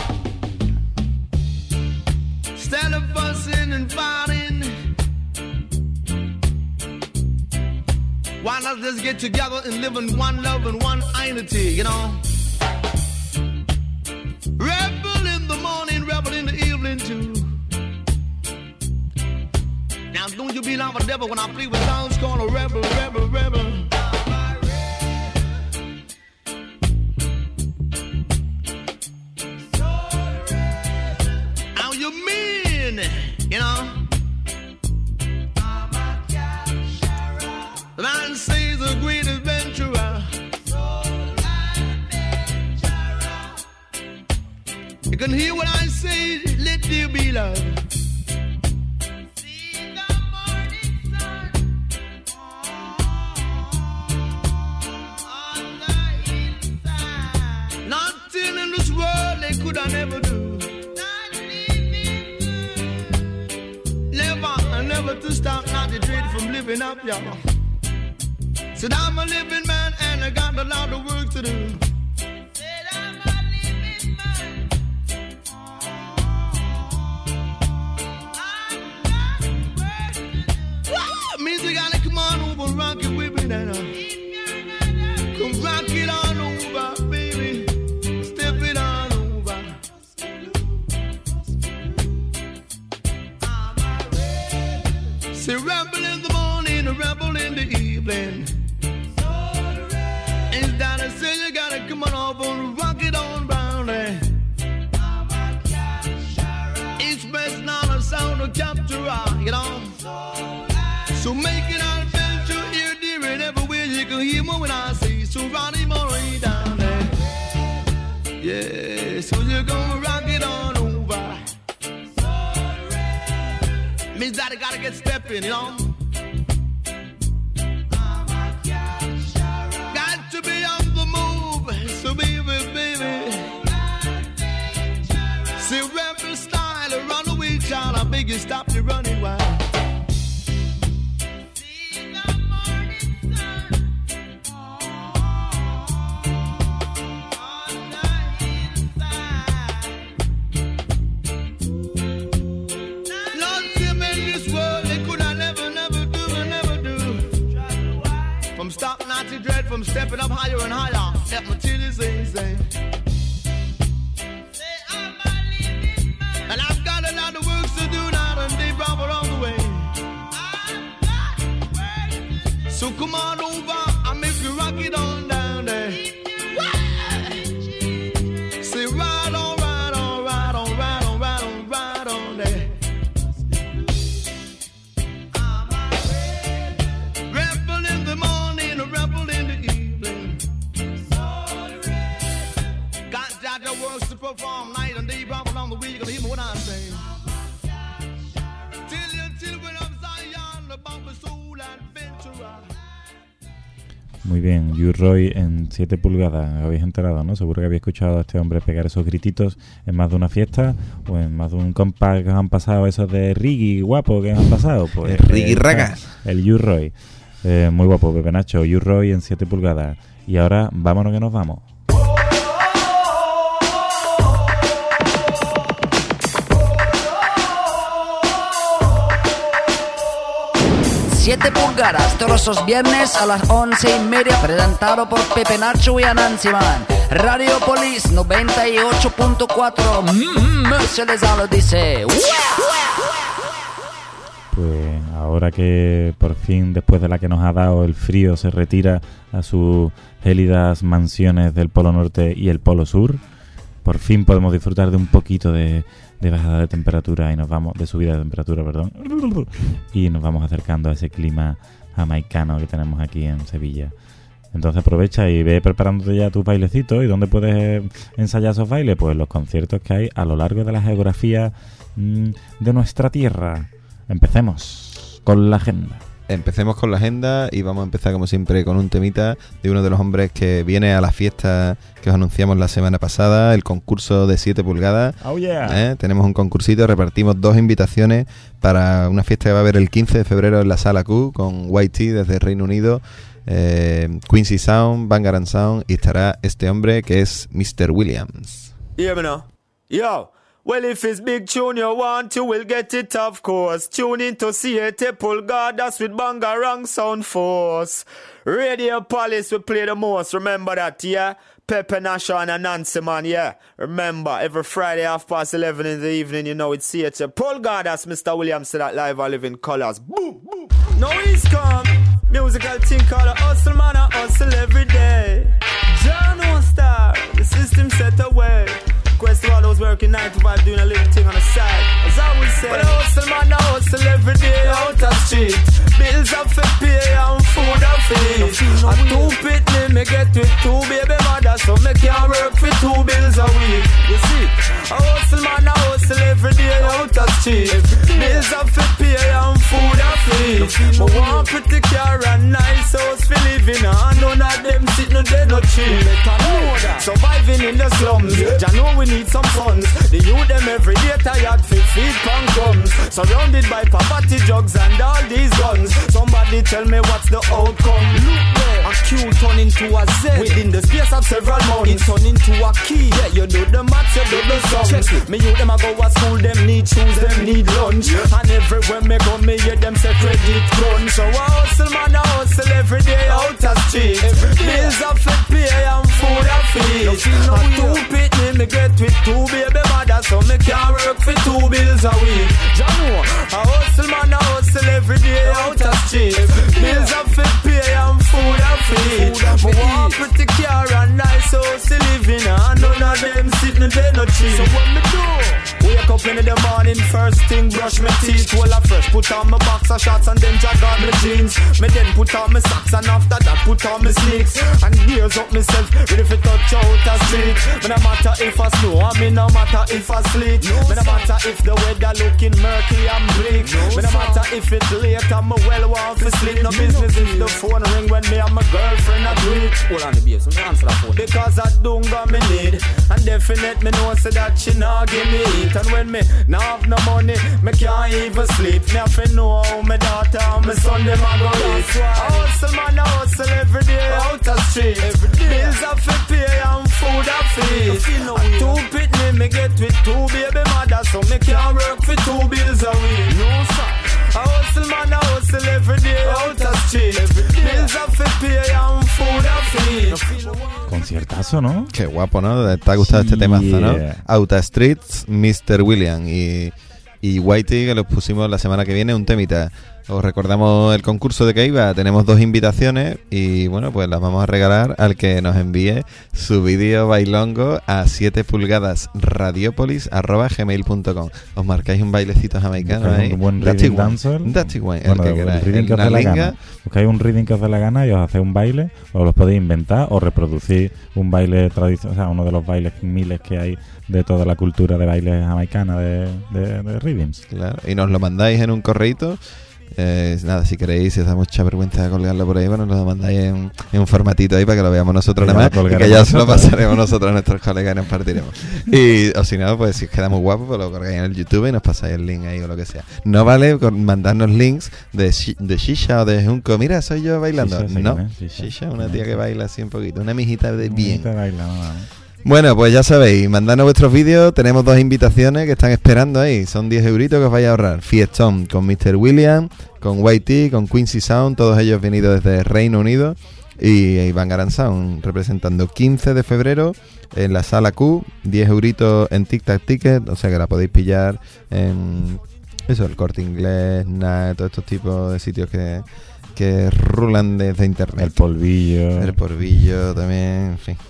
Instead of fussing and fighting, why not just get together and live in one love and one unity, you know? Rebel in the morning, rebel in the evening too. Now don't you be like a devil when I play with sounds called a rebel, rebel, rebel. How you mean, you know? The man says a great adventurer. You can hear what I say, let there be love. See the morning sun on the hillside. Nothing in this world they could I never do. Not living good. Never, never to stop, not to dread from living up, y'all. Said I'm a living man and I got a lot of work to do. Music gotta come on over, rock it with me now. Come rock it on over, baby. Step it on over. Say rebel in the morning, a rebel in the evening. Ain't that I say you gotta come on over and rock it on round there. Each best not a sound to capture, you know. So make it an adventure here, dear, and everywhere you can hear me when I say, so Ronnie Murray down there. Yeah, so you're gonna rock it on over. Means that I gotta get stepping, you know. Got to be on the move, so baby, baby. See rebel style, a runaway child, I beg you stop your running wild. Stop not to dread from stepping up higher and higher. Let me tell you, say, say. And I've got a lot of work to do now, and they brought along the way. So come on over, I'll make you rock it on down there. Say right on, right on, right on, right on, right on, right on there. Rebel in the morning, a rebel in the evening. Got that works to perform night and day, brought along the week, and hear me what I say. Till you, till when I'm Zion, about the soul adventurer. Muy bien, U-Roy en siete pulgadas, habéis enterado, ¿no? Seguro que habéis escuchado a este hombre pegar esos grititos en más de una fiesta o en más de un compa que os han pasado esos de Riggy guapo que os han pasado. Pues, Riggy Raga. El U-Roy. Eh, muy guapo, Pepe Nacho. U-Roy en siete pulgadas. Y ahora vámonos que nos vamos. siete pulgadas, todos los viernes a las once y media, presentado por Pepe Nacho y Anansi Man. Radiopolis noventa y ocho punto cuatro, mm, se les lo dice. Pues ahora que por fin, después de la que nos ha dado el frío, se retira a sus gélidas mansiones del Polo Norte y el Polo Sur, por fin podemos disfrutar de un poquito de, de bajada de temperatura y nos vamos, de subida de temperatura, perdón, y nos vamos acercando a ese clima jamaicano que tenemos aquí en Sevilla. Entonces aprovecha y ve preparándote ya tus bailecitos. ¿Y dónde puedes ensayar esos bailes? Pues los conciertos que hay a lo largo de la geografía mmm, de nuestra tierra. Empecemos con la agenda. Empecemos con la agenda y vamos a empezar como siempre con un temita de uno de los hombres que viene a la fiesta que os anunciamos la semana pasada, el concurso de siete pulgadas. Oh yeah. ¿Eh? Tenemos un concursito, repartimos dos invitaciones para una fiesta que va a haber el quince de febrero en la Sala Q con Y T desde Reino Unido, eh, Quincy Sound, Bangarang Sound, y estará este hombre que es mister Williams. Hear me now. Yo. Well, if it's big tune you want, you will get it, of course. Tune in to siete pulgadas with Bangarang Sound Force. Radio Palace will play the most, remember that, yeah? Pepe Nasha and Anansi Man, yeah? Remember, every Friday half past eleven in the evening, you know it's siete pulgadas. mister Williams said that live, I live in colors. Boom, boom. Now he's come. Musical thing called a hustle, man, a hustle every day. John Star, the system set away. Quest of all those working nine to five doing a little thing on the side. As I would say, but I hustle, man, I hustle every day out the street. Bills have to pay and food have to eat. And two pitney, me get with two baby mothers, so me can't work for two bills a week. You see, I hustle, man, I hustle every day out the street. Bills have to pay and food have to eat. But one pretty car and nice house for living, and none of them sit no dead no cheap. Better know that. Surviving in the slums, ya know we need some funds. The youth them every day tired fit feed pan crumbs. Surrounded by poverty, drugs and all these guns. Somebody tell me what's the outcome. Look there, a Q turn into a Z. Within the space of several months, it turn into a key. Yeah, you do the maths, you do the sums. Me youth them a go to school, them need shoes, them need lunch. And everywhere me go, me hear them say credit crunch. So I hustle, man, I hustle every day out the street. Bills are fit pay and food are feed. And two pitney me get with two baby mothers, so me can't work for two bills a week. Ya know, I hustle, man, I hustle every day out the street. Bills are fit pay and food are feed. Me want pretty car and nice house to live in, and none of them sitting there no cheap. So what me do? Wake up in the morning, first thing brush my teeth. Well I first put on my boxer shorts and then jag on my jeans. Me then put on my socks and after that put on my sneaks. And gears up myself, ready for touch out the street. Me no matter if I snow, I me no matter if I sleet. Me no matter if the weather looking murky and bleak. Me no matter if it's late and me well want to sleep. No business if the phone ring when me and my girlfriend agree. Hold on the babe, so me answer that phone. Because I don't got me need, and definite me know say that she not give me eat. And when me not have no money, me can't even sleep. Me have to know how my daughter and my son them a go eat. I hustle, man, I hustle every day out the street. Bills have to pay and food have to eat. And two pitney me get with two baby mothers, so me can't work for two bills a week. No sir, I hustle, man, I hustle every day out the street. Bills have to pay and food have to eat. Conciertazo, ¿no? Qué guapo, ¿no? ¿Te ha gustado este temazo, no? Outa Streets, mister Williams y, y Whitey, que los pusimos la semana que viene, un temita. Os recordamos el concurso de que iba. Tenemos dos invitaciones y bueno, pues las vamos a regalar al que nos envíe su vídeo bailongo a siete pulgadas radiopolis arroba gmail punto com. Os marcáis un bailecito jamaicano ahí. Un buen reading dancer. That's bueno, el que el reading que os dé la gana. Buscáis un reading que os dé la gana y os hacéis un baile, o los podéis inventar o reproducir un baile tradicional, o sea, uno de los bailes miles que hay de toda la cultura de baile jamaicana de, de, de readings. Claro, y nos lo mandáis en un correíto. Eh, nada, si queréis, si os da mucha vergüenza de colgarlo por ahí, bueno, nos lo mandáis en, en un formatito ahí para que lo veamos nosotros nada más, y que ya se lo pasaremos nosotros a nuestros colegas y nos partiremos. Y, o si no, pues si os queda muy guapo, pues lo colgáis en el YouTube y nos pasáis el link ahí o lo que sea. No vale con mandarnos links de, shi- de Shisha o de Junco. Mira, soy yo bailando. Shisha, no, sí, Shisha. Shisha, una tía que baila así un poquito, una mijita de Una bien. mijita baila, no, no. Bueno, pues ya sabéis, mandadnos vuestros vídeos, tenemos dos invitaciones que están esperando ahí, son diez euritos que os vais a ahorrar. Fiestón con mister William, con Y T, con Quincy Sound, todos ellos venidos desde Reino Unido, y, y Bangarang Sound representando quince de febrero en la Sala Q, diez euritos en Tic Tac Ticket, o sea que la podéis pillar en eso, el Corte Inglés, nada, todos estos tipos de sitios que, que rulan desde internet. El polvillo. El polvillo también, en fin.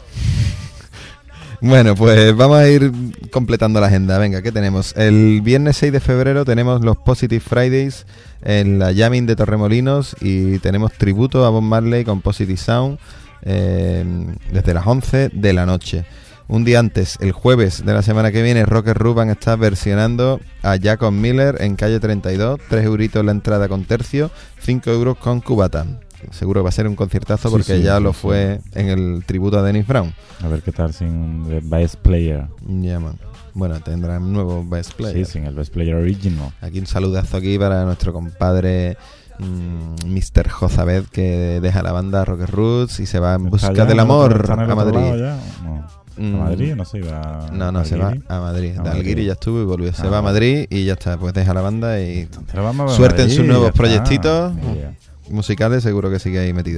Bueno, pues vamos a ir completando la agenda. Venga, ¿qué tenemos? El viernes seis de febrero tenemos los Positive Fridays en la Jamming de Torremolinos y tenemos tributo a Bob Marley con Positive Sound eh, desde las once de la noche. Un día antes, el jueves de la semana que viene, Rocker Roo van a estar versionando a Jacob Miller en calle treinta y dos, tres euritos la entrada con tercio, cinco euros con cubata. Seguro que va a ser un conciertazo porque sí, sí, ya sí, lo sí. fue en el tributo a Dennis Brown. A ver qué tal sin el Best Player. Ya, man. Bueno, tendrá un nuevo Best Player. Sí, sin el Best Player Original. Aquí un saludazo aquí para nuestro compadre mmm, mister Jozabed, que deja la banda Rocker Roots y se va en busca ¿Está ya del en el otro- amor está en el a otro Madrid. lado ya? No. Mm. ¿A Madrid? No se iba a No, no, se va Alguiri. a Madrid. A De Madrid. Alguiri ya estuvo y volvió. Se Ah, va a vale. Madrid y ya está. Pues deja la banda y Pero vamos a suerte en sus Madrid, nuevos ya está. proyectitos Mira. musicales, seguro que sigue ahí metido.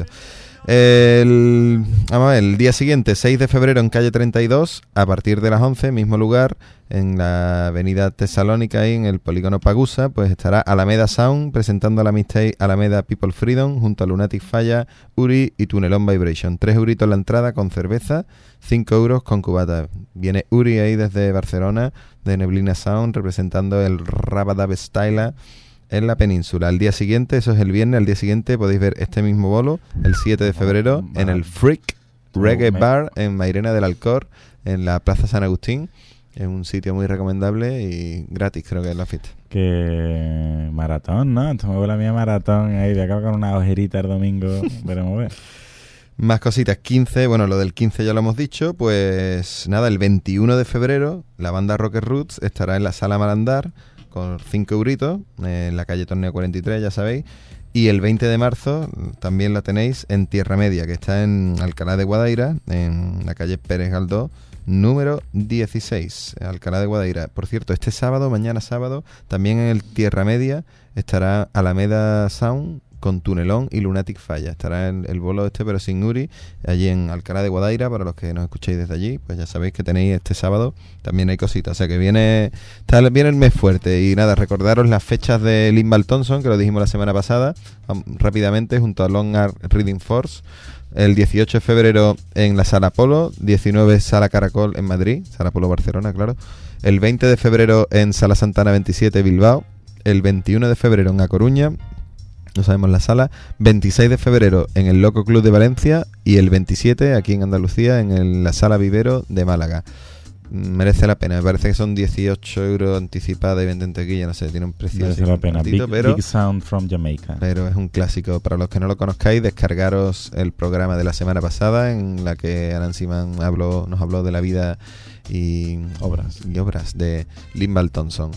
El, vamos a ver, el día siguiente, seis de febrero, en calle treinta y dos, a partir de las once, mismo lugar, en la avenida Tesalónica, ahí en el polígono Pagusa, pues estará Alameda Sound presentando la mixtape Alameda People Freedom junto a Lunatic Falla, Uri y Tunelón Vibration. Tres euritos la entrada con cerveza, cinco euros con cubata. Viene Uri ahí desde Barcelona, de Neblina Sound, representando el Rabadab Style en la península. Al día siguiente, eso es el viernes, al día siguiente podéis ver este mismo bolo, el siete de febrero, Oh, en el Freak Reggae Bar en Mairena del Alcor, en la Plaza San Agustín. Es un sitio muy recomendable y gratis, creo que es la fiesta. Que maratón, ¿no? Esto me la mía maratón ahí, de acá con una ojerita el domingo. Veremos ver. Más cositas, quince, bueno, lo del quince ya lo hemos dicho, pues nada, el veintiuno de febrero la banda Rocker Roots estará en la Sala Malandar con cinco euritos, en la calle Torneo cuarenta y tres, ya sabéis. Y el veinte de marzo también la tenéis en Tierra Media, que está en Alcalá de Guadaira, en la calle Pérez Galdós, número dieciséis, Alcalá de Guadaira. Por cierto, este sábado, mañana sábado, también en el Tierra Media estará Alameda Sound con Tunelón y Lunatic Falla. Estará el, el bolo este, pero sin Uri, allí en Alcalá de Guadaira. Para los que nos escuchéis desde allí, pues ya sabéis que tenéis este sábado, también hay cositas. O sea que viene, está, viene el mes fuerte. Y nada, recordaros las fechas de Limbal Thompson, que lo dijimos la semana pasada, um, rápidamente, junto a Long Art Reading Force. El dieciocho de febrero en la Sala Polo, diecinueve Sala Caracol en Madrid, Sala Polo Barcelona, claro. El veinte de febrero en Sala Santana veintisiete Bilbao. El veintiuno de febrero en A Coruña, no sabemos la sala. veintiséis de febrero en el Loco Club de Valencia. Y el veintisiete aquí en Andalucía en el, la Sala Vivero de Málaga. Merece la pena, me parece que son dieciocho euros anticipada y venta en taquilla, no sé, tiene un precio Merece así la pena. ratito, Big, pero, Big Sound from Jamaica. pero es un clásico. Para los que no lo conozcáis, descargaros el programa de la semana pasada en la que Nancy Mann habló, nos habló de la vida y obras, y obras de Limbal Thompson.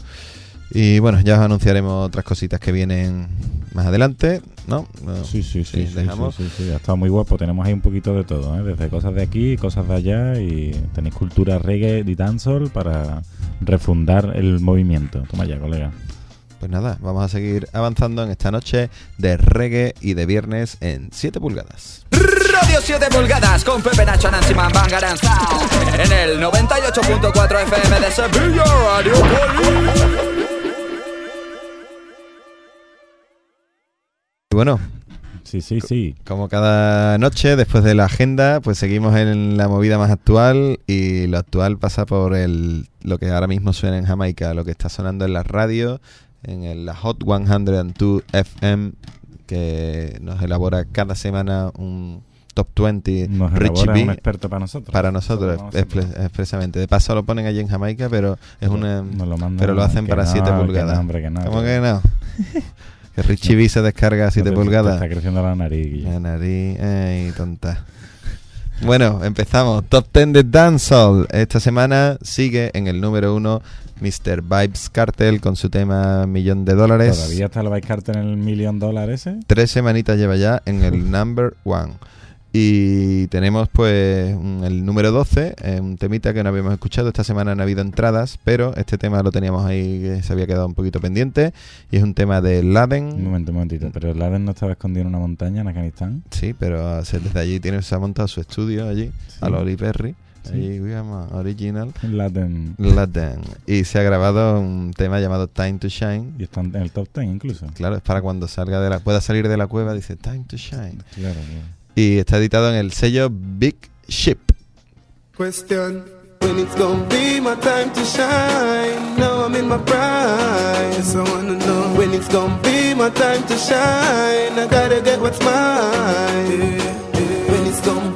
Y bueno, ya os anunciaremos otras cositas que vienen más adelante, ¿no? no Sí, sí, sí, sí, dejamos. sí, sí, sí, ha estado muy guapo. Tenemos ahí un poquito de todo, ¿eh? Desde cosas de aquí, cosas de allá, y tenéis cultura reggae y dancehall para refundar el movimiento. Toma ya, colega. Pues nada, vamos a seguir avanzando en esta noche de reggae y de viernes en siete pulgadas. Radio siete pulgadas con Pepe Nacho, Nancy Man, Bangarang Sound en el noventa y ocho punto cuatro F M de Sevilla, Radio Poli. Y bueno, sí, sí, sí. Como cada noche, después de la agenda, pues seguimos en la movida más actual. Y lo actual pasa por el lo que ahora mismo suena en Jamaica, lo que está sonando en la radio, en el, la Hot ciento dos F M, que nos elabora cada semana un top veinte. Nos Richie elabora B, un experto para nosotros. Para nosotros, expre- expresamente. De paso lo ponen allí en Jamaica, pero es una, Nos lo mandan, pero lo hacen que para no, siete que pulgadas. no, hombre, que no, ¿Cómo que- que no? Que Richie B se descarga a siete No te- pulgadas. te está creciendo la nariz, Guille. La nariz, ay, tonta. Bueno, empezamos. Top ten de Dancehall. Esta semana sigue en el número uno mister Vibes Cartel con su tema Millón de Dólares. ¿Todavía está el Vice Carter en el Million Dollar ese? Tres semanitas lleva ya en el number one. Y tenemos pues un- el número doce, eh, un temita que no habíamos escuchado. Esta semana no ha habido entradas, pero este tema lo teníamos ahí, que se había quedado un poquito pendiente. Y es un tema de Laden. Un momento, un momentito. ¿Pero Laden no estaba escondido en una montaña en Afganistán? Sí, pero o sea, desde allí tiene, se ha montado su estudio allí, Sí. a la Oli Perry. Sí. Ahí, digamos, original. Laden. Laden. Y se ha grabado un tema llamado Time to Shine. Y está en el top ten incluso. Claro, es para cuando salga de la, pueda salir de la cueva, dice Time to Shine. Claro, claro. Y está editado en el sello Big Ship. Question: when it's gonna be my time to shine? Now I'm in my prime. So I wanna know when it's gonna be my time to shine. I gotta get what's mine. When it's gonna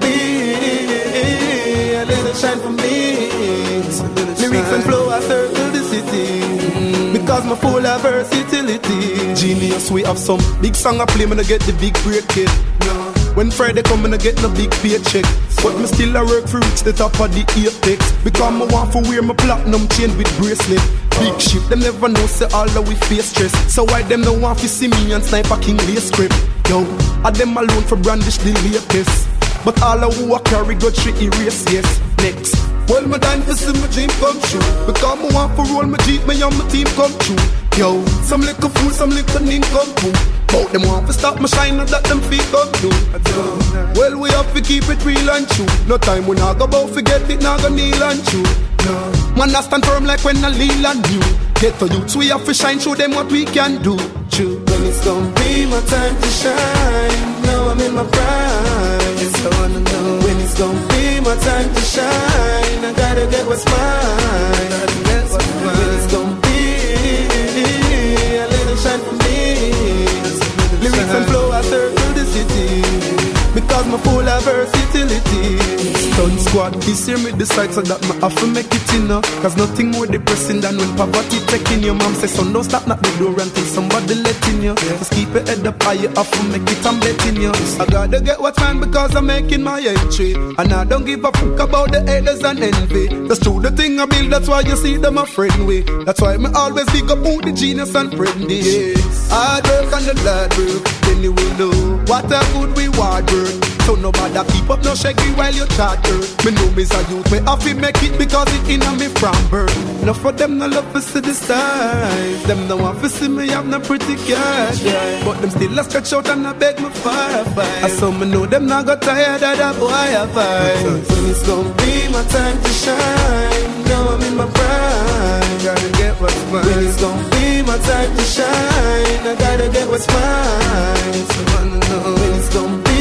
be a little shine for me. Lyrics and flow I circle the city because my full of versatility. Genius, we have some big song I play, man, I get the big break kid. No. When Friday come and I get no big paycheck, but me still I work for reach the top of the apex. Because I want to wear my platinum chain with bracelet. Big ship, them never know say all that we face stress. So why them no want to see me and Sniper King lace script? Yo, I them alone for brandish the latest. But all of who I carry got three erase, yes. Next, well my time for see my dream come true. Because I want to roll my jeep, me and my team come true. Yo, some little fool, some little nincompoop. Bout them want to stop my shine, not that them feet come do. Well, we have to keep it real and true. No time we not go about forget it, not go kneel and true. No. Man, I stand firm like when I lean and you. Get to youths, we have to shine, show them what we can do. True. When it's gonna be my time to shine, now I'm in my prime. Yes, I wanna know when it's gonna be my time to shine. I gotta get what's mine. When it's gonna be a little shine for me. Lyrics and flow I circle the city because my full of versatility. Stun squad, this year me decide so that my have to make it in uh, cause nothing more depressing than when poverty taking your mom say son don't stop knock the door until somebody letting you. Just keep your head up high, you have to make it, I'm betting you. I gotta get what's mine because I'm making my entry. And I don't give a fuck about the haters and envy. That's true, the thing I build, that's why you see them a friend way. That's why me always big up all the genius and friendly. Yes. Hard work and the blood work, then you will know what a good reward work. So nobody keep up no shaky while you chatter. Me know me's a youth, me have to make it because it in a me from birth. Enough for them no love to see the stars. Them no want to see me have no pretty cash, yeah. But them still a stretch out and I beg me for a fight. I saw me know them not got tired of that boy I fight. When it's gonna be my time to shine, now I'm in my prime. Gotta get what's mine. When it's gonna be my time to shine, I gotta get what's mine. So I wanna know when it's gonna be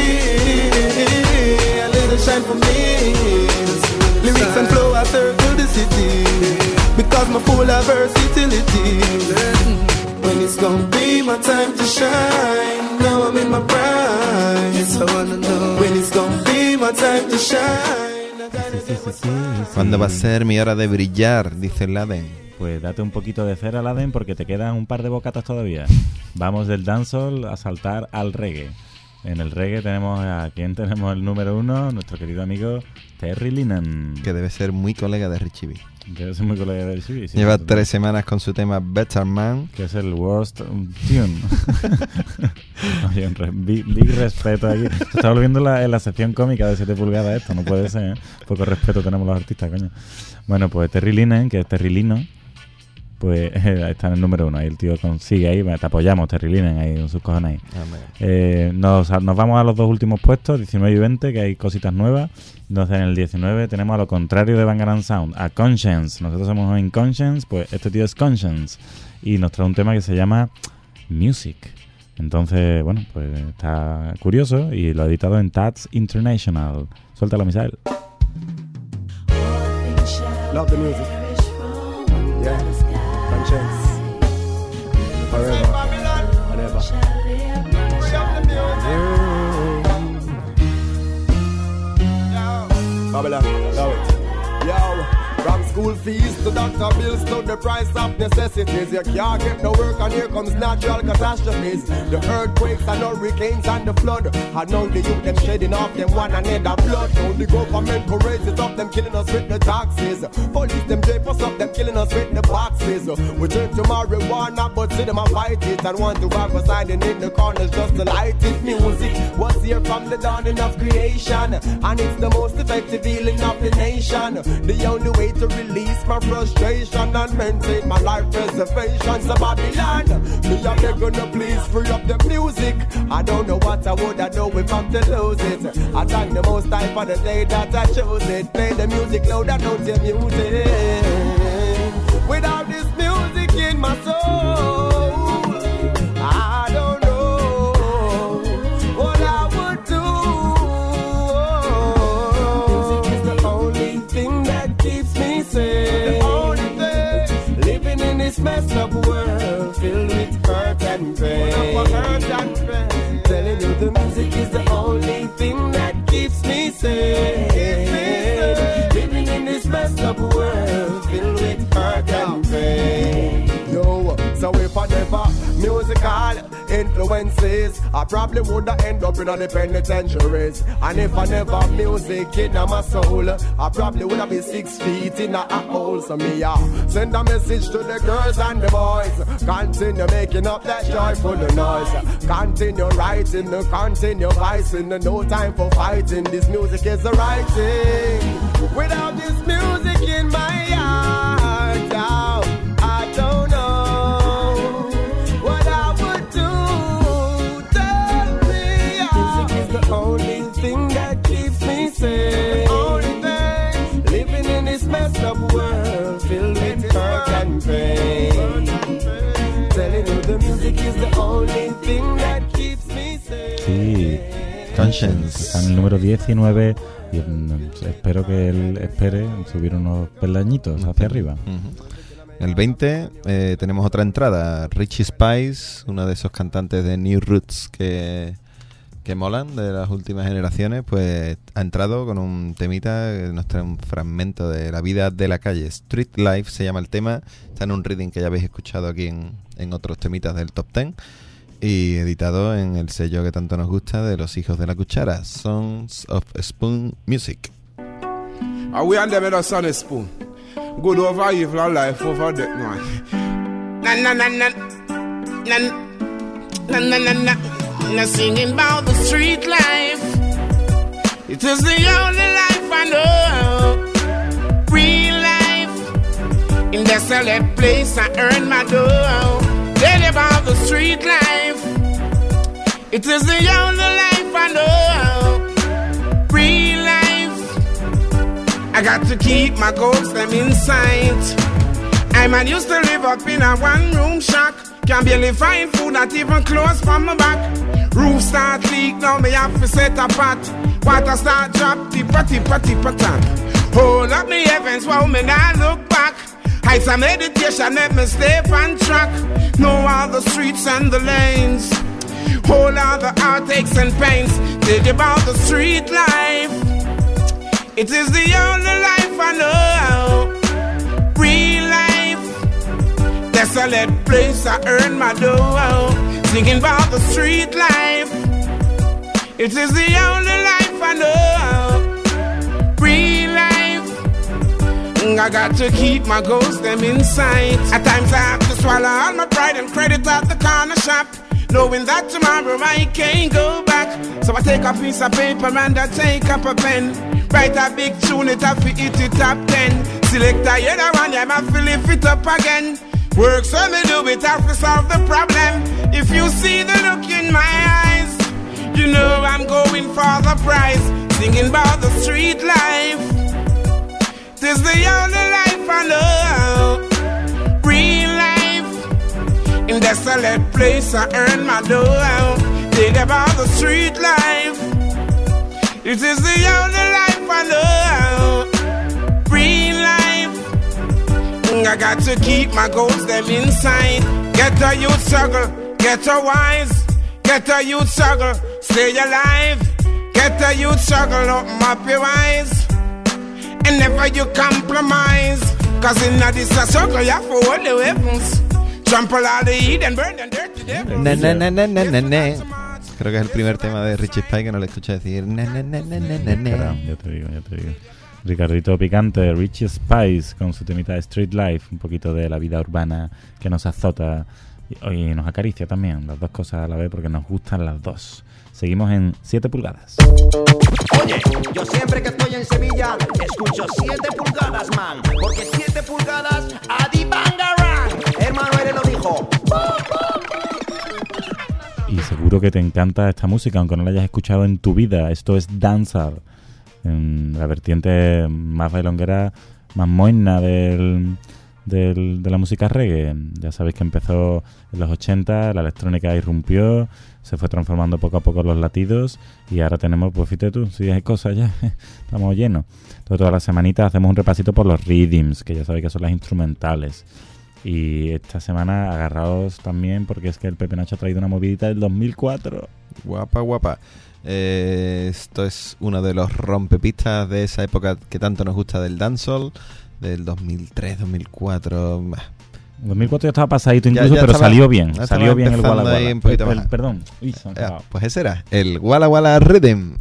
a little shine for me. Lyrics and flow I circle the city because my full of versatility. When it's gonna be my time to shine, now I'm in my prime. Yes, I wanna know when it's gonna be my time to shine. I gotta get what's mine. ¿Cuándo va a ser mi hora de brillar? Dice Laden. Pues date un poquito de cera, Laden, porque te quedan un par de bocatas todavía. Vamos del dancehall a saltar al reggae. En el reggae tenemos a quien tenemos el número uno, nuestro querido amigo Terry Linen. Que debe ser muy colega de Richie B. Debe ser muy colega de Richie B. Sí, Lleva sí, tres semanas con su tema Better Man. Que es el worst tune. Oye, un re big, big respeto aquí. Se está volviendo la, en la sección cómica de siete pulgadas esto, no puede ser, ¿eh? Poco respeto tenemos los artistas, coño. Bueno, pues Terry Linen, que es Terry Lino, pues eh, está en el número uno. Ahí el tío consigue ahí, te apoyamos, Terry Linen, ahí con sus cojones ahí. Eh, nos, nos vamos a los dos últimos puestos, diecinueve y veinte, que hay cositas nuevas. Entonces en el diecinueve tenemos a lo contrario de Bangarang Sound, a Conscience. Nosotros somos Inconscience, pues este tío es Conscience. Y nos trae un tema que se llama Music. Entonces, bueno, pues está curioso y lo ha editado en Tats International. Suéltalo, Misael. Love the music. Yeah. Conscience. Forever and ever. Babylon, love it. Yo, from school fees to doctor bills to the price of necessities. You can't get no work and here comes natural catastrophes. The earthquakes and hurricanes and the flood. And now the youth them shedding off them one another blood. Now the government go raise it up, them killing us with the taxes. Police them drape us up, them killing us with the boxes. We turn to marijuana but see them a fight it. And want to have a sign in the corners just to light it. Music was here from the dawning of creation, and it's the most effective healing of the nation. The only way to release my frustration and maintain my life preservation. So Babylon, me a beg gonna please free up the music. I don't know what I would I do if I'm to lose it. I thank the most time for the day that I chose it. Play the music loud and don't your music. Without this music in my soul, I don't know what I would do. Music is the only thing that keeps me sane. The only thing. Living in this messed up world filled with hurt and pain. Hurt and pain. Telling you the music is the only thing that keeps me sane. Living in this messed up world filled with hurt and pain. Yo, so if I never musical influences, I probably would have end up in the penitentiaries. And if I never music in my soul, I probably would have been six feet in a hole. So me, uh, send a message to the girls and the boys. Continue making up that joyful noise. Continue writing, continue voicing. No time for fighting. This music is the right thing. Without this music in my heart, now I don't know what I would do. Tell me, uh, music is the only thing that keeps me sane. The only thing. Living in this messed up world filled with hurt and pain. Telling you the music is the only thing that keeps me sane. Sí. Conscience. En el número diecinueve. Y mm, espero que él espere subir unos peldañitos hacia arriba. Uh-huh. En el veinte eh, tenemos otra entrada, Richie Spice, uno de esos cantantes de New Roots que, que molan, de las últimas generaciones, pues ha entrado con un temita que nos trae un fragmento de la vida de la calle. Street Life se llama el tema, está en un reading que ya habéis escuchado aquí en, en otros temitas del Top Ten. Y editado en el sello que tanto nos gusta de los hijos de la cuchara, Sons of Spoon Music. Are we and them in a son of spoon? Good over evil and life over death, man. Na na na na na na na na na na singing about the street life. It is the only life I know. Real life. In the select place I earn my dough. Tell about the street life. It is the only life I know. Real life. I got to keep my goals them in sight. I man used to live up in a one room shack. Can barely find food, not even clothes from my back. Roof start leak, now me have to set a pot. Water start drop, tippa tippa tippa tap. Hold up me heavens, wow me now look back. Heights of meditation, let me stay on track. Know all the streets and the lanes. Hold all the heartaches and pains. Think about the street life. It is the only life I know. Real life. Desolate place I earn my dough. Thinking about the street life. It is the only life I know. Real life. I got to keep my goals them in sight. At times I have to swallow all my pride and credit at the corner shop, knowing that tomorrow I can't go back. So I take a piece of paper and I take up a pen. Write a big tune, it have to hit it top ten. Select a other one, I have to lift it up again. Work so me do it, have to solve the problem. If you see the look in my eyes, you know I'm going for the prize. Singing about the street life. This is the only life I know. Real life. In desolate place I earn my dough. Think about the street life. It is the only life I know. Real life. I got to keep my goals them inside. Get a youth struggle, get a wise. Get a youth struggle, stay alive. Get a youth struggle, open up your eyes. And never you compromise. Cause in this circle you have to hold the weapons. Trample all the heat and burn them dirty devils. Ne, ne, ne, ne, ne, ne, ne. Creo que es el primer tema de Richie Spice que no le escuché decir ne, ne, ne, ne, ne, ne, ne. Claro, ya te digo, ya te digo. Ricardito Picante, Richie Spice con su temita de Street Life, un poquito de la vida urbana que nos azota y, y nos acaricia también, las dos cosas a la vez porque nos gustan las dos. Seguimos en siete pulgadas. Oye, yo siempre que estoy en Sevilla escucho siete pulgadas, man, porque siete pulgadas a di bangarang. Hermano, él lo dijo. Y seguro que te encanta esta música, aunque no la hayas escuchado en tu vida. Esto es Dancehall, en la vertiente más bailonguera, más moina del, del, de la música reggae. Ya sabéis que empezó en los ochenta, la electrónica irrumpió, se fue transformando poco a poco los latidos y ahora tenemos, pues fíjate tú, si hay cosas ya, estamos llenos. Entonces, todas las semanitas hacemos un repasito por los rhythms, que ya sabéis que son las instrumentales. Y esta semana agarraos también porque es que el Pepe Nacho ha traído una movidita del dos mil cuatro. Guapa, guapa. Eh, esto es uno de los rompepistas de esa época que tanto nos gusta del dancehall, del dos mil tres, dos mil cuatro. dos mil cuatro ya estaba pasadito incluso, ya, ya pero estaba, salió bien. Salió bien el Walla Walla. Un poquito el, más. el, perdón. Uy, se me ha ya, pues ese era el Walla Walla Rhythm.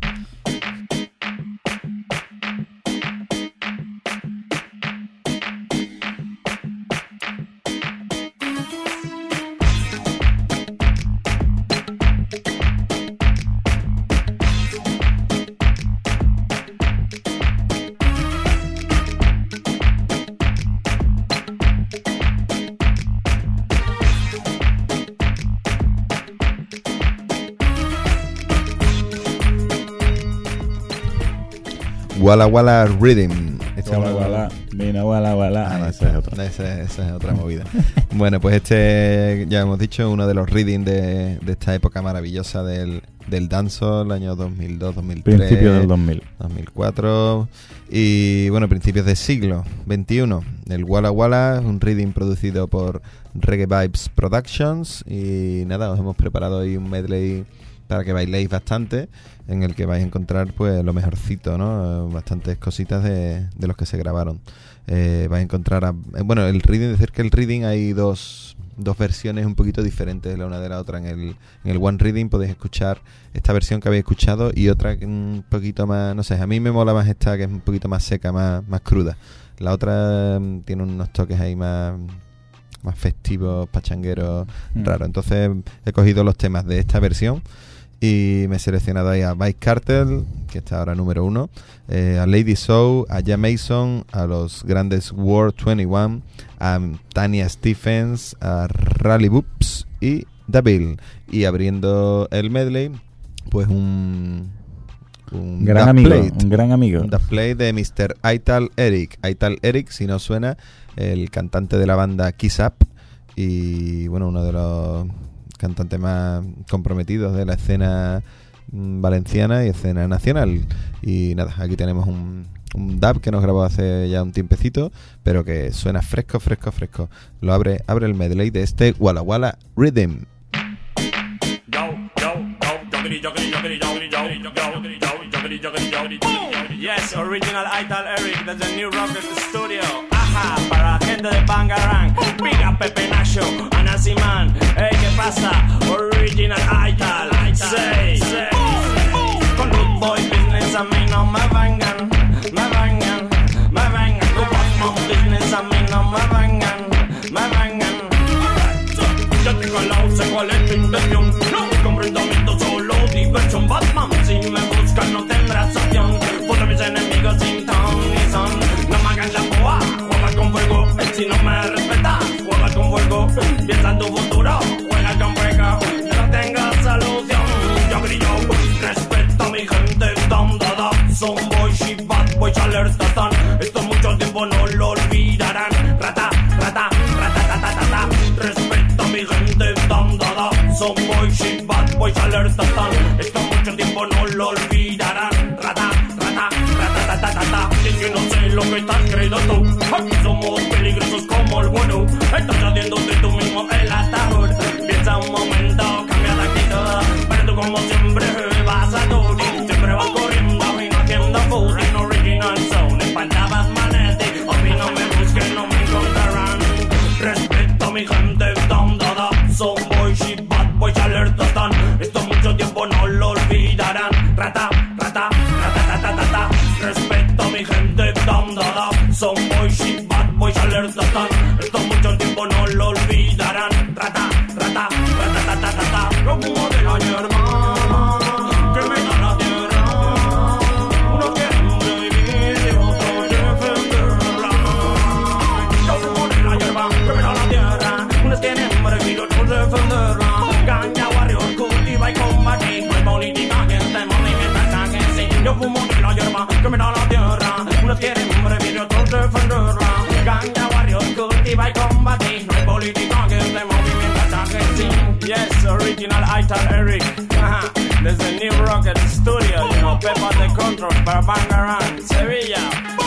Walla Walla Rhythm. Este Walla Walla, vino Walla Walla. Ah, no, esa es otra. Esa, esa es otra movida. Bueno, pues este, ya hemos dicho, uno de los rhythms de, de esta época maravillosa del, del dancehall, año dos mil dos, dos mil tres. Principios del dos mil. dos mil cuatro. Y bueno, principios del siglo veintiuno. El Walla Walla, un rhythm producido por Reggae Vibes Productions. Y nada, os hemos preparado hoy un medley para que bailéis bastante, en el que vais a encontrar pues lo mejorcito, ¿no? Bastantes cositas de, de los que se grabaron. Eh, vais a encontrar, a, eh, bueno, el reading, decir que el reading hay dos, dos versiones un poquito diferentes la una de la otra. En el, en el One Reading podéis escuchar esta versión que habéis escuchado y otra que un poquito más, no sé, a mí me mola más esta, que es un poquito más seca, más, más cruda. La otra um, tiene unos toques ahí más... más festivos, pachangueros, mm. raros. Entonces he cogido los temas de esta versión y me he seleccionado ahí a Vybz Kartel, que está ahora número uno, eh, a Lady Soul, a Jam Mason, a los grandes World veintiuno, a Tanya Stephens, a Rally Boops y Dabil. Y abriendo el medley, pues un... Un gran amigo, plate, un gran amigo. Un Dub Plate de mister Aital Eric. Aital Eric, si no suena, el cantante de la banda Kiss Up y bueno, uno de los cantantes más comprometidos de la escena valenciana y escena nacional. Y nada, aquí tenemos un, un dub que nos grabó hace ya un tiempecito, pero que suena fresco, fresco, fresco. Lo abre, abre el medley de este Walla Walla Rhythm. Yes, original Aital Eric, that's a new rock in the studio. Ajá, para la gente de Bangarang, big up Pepe Nacho, Anansi Man. Hey, ¿qué pasa? Original Aital, say, say. Con Root Boy Business a mí no me vengan, me vengan, me vengan. Con Batman Business a mí no me vengan, me vengan. Yo tengo la once, ¿cuál es tu intención? No, comprendimiento, solo diversión. Batman, si me buscan no tendrás opción. Puto mis enemigos sin ton ni son. No me hagan la boa, juega con fuego. Si no me respetas, juega con fuego. Piensa en tu futuro, juega con fuego. No tengo solución, yo brillo. Respeto a mi gente, dam, da, da. Son boy, shit, bad boy, chalers, tatan. Esto mucho tiempo no lo olvidarán. Rata, rata, rata, ta, ta, ta, ta. Respeto a mi gente, dam, da, da. Son boy, shit, bad boy, chalers, tatan. Esto mucho tiempo no lo olvidarán. Rata, rata, rata, ta, ta, ta, ta. Es que no sé lo que estás creyendo tú. Aquí somos peligrosos como el bueno. Estás haciendo de tú mismo el ataúd. Piensa un momento, cambia de actitud. Pero tú como siempre vas a tu. Siempre vas corriendo y no haciendo food. En original zone, espalda Batmanete. Hoy no me busques, no me Son boys y bad boys alerta están. Esto mucho tiempo no lo olvidarán. Rata, rata, rata, rata, rata. Los humos de la hierba que me da la tierra. Unos quieren sobrevivir y otros defenderla. Los humos de la hierba que me da la tierra. Unos quieren sobrevivir y otros defenderla. Caña, warrior, cultiva y combatir. No hay política que este movimiento ataque. Sí, yo fumo de la hierba que me da la tierra. Unos quieren sobrevivir y otros defenderla. Caña, warrior, cultiva y combatir. No hay política que este movimiento ataque. Sí, yes, original Ital Eric. Ajá, desde New Rocket Studio. You know, Pepa de Control para Bangarang, Sevilla.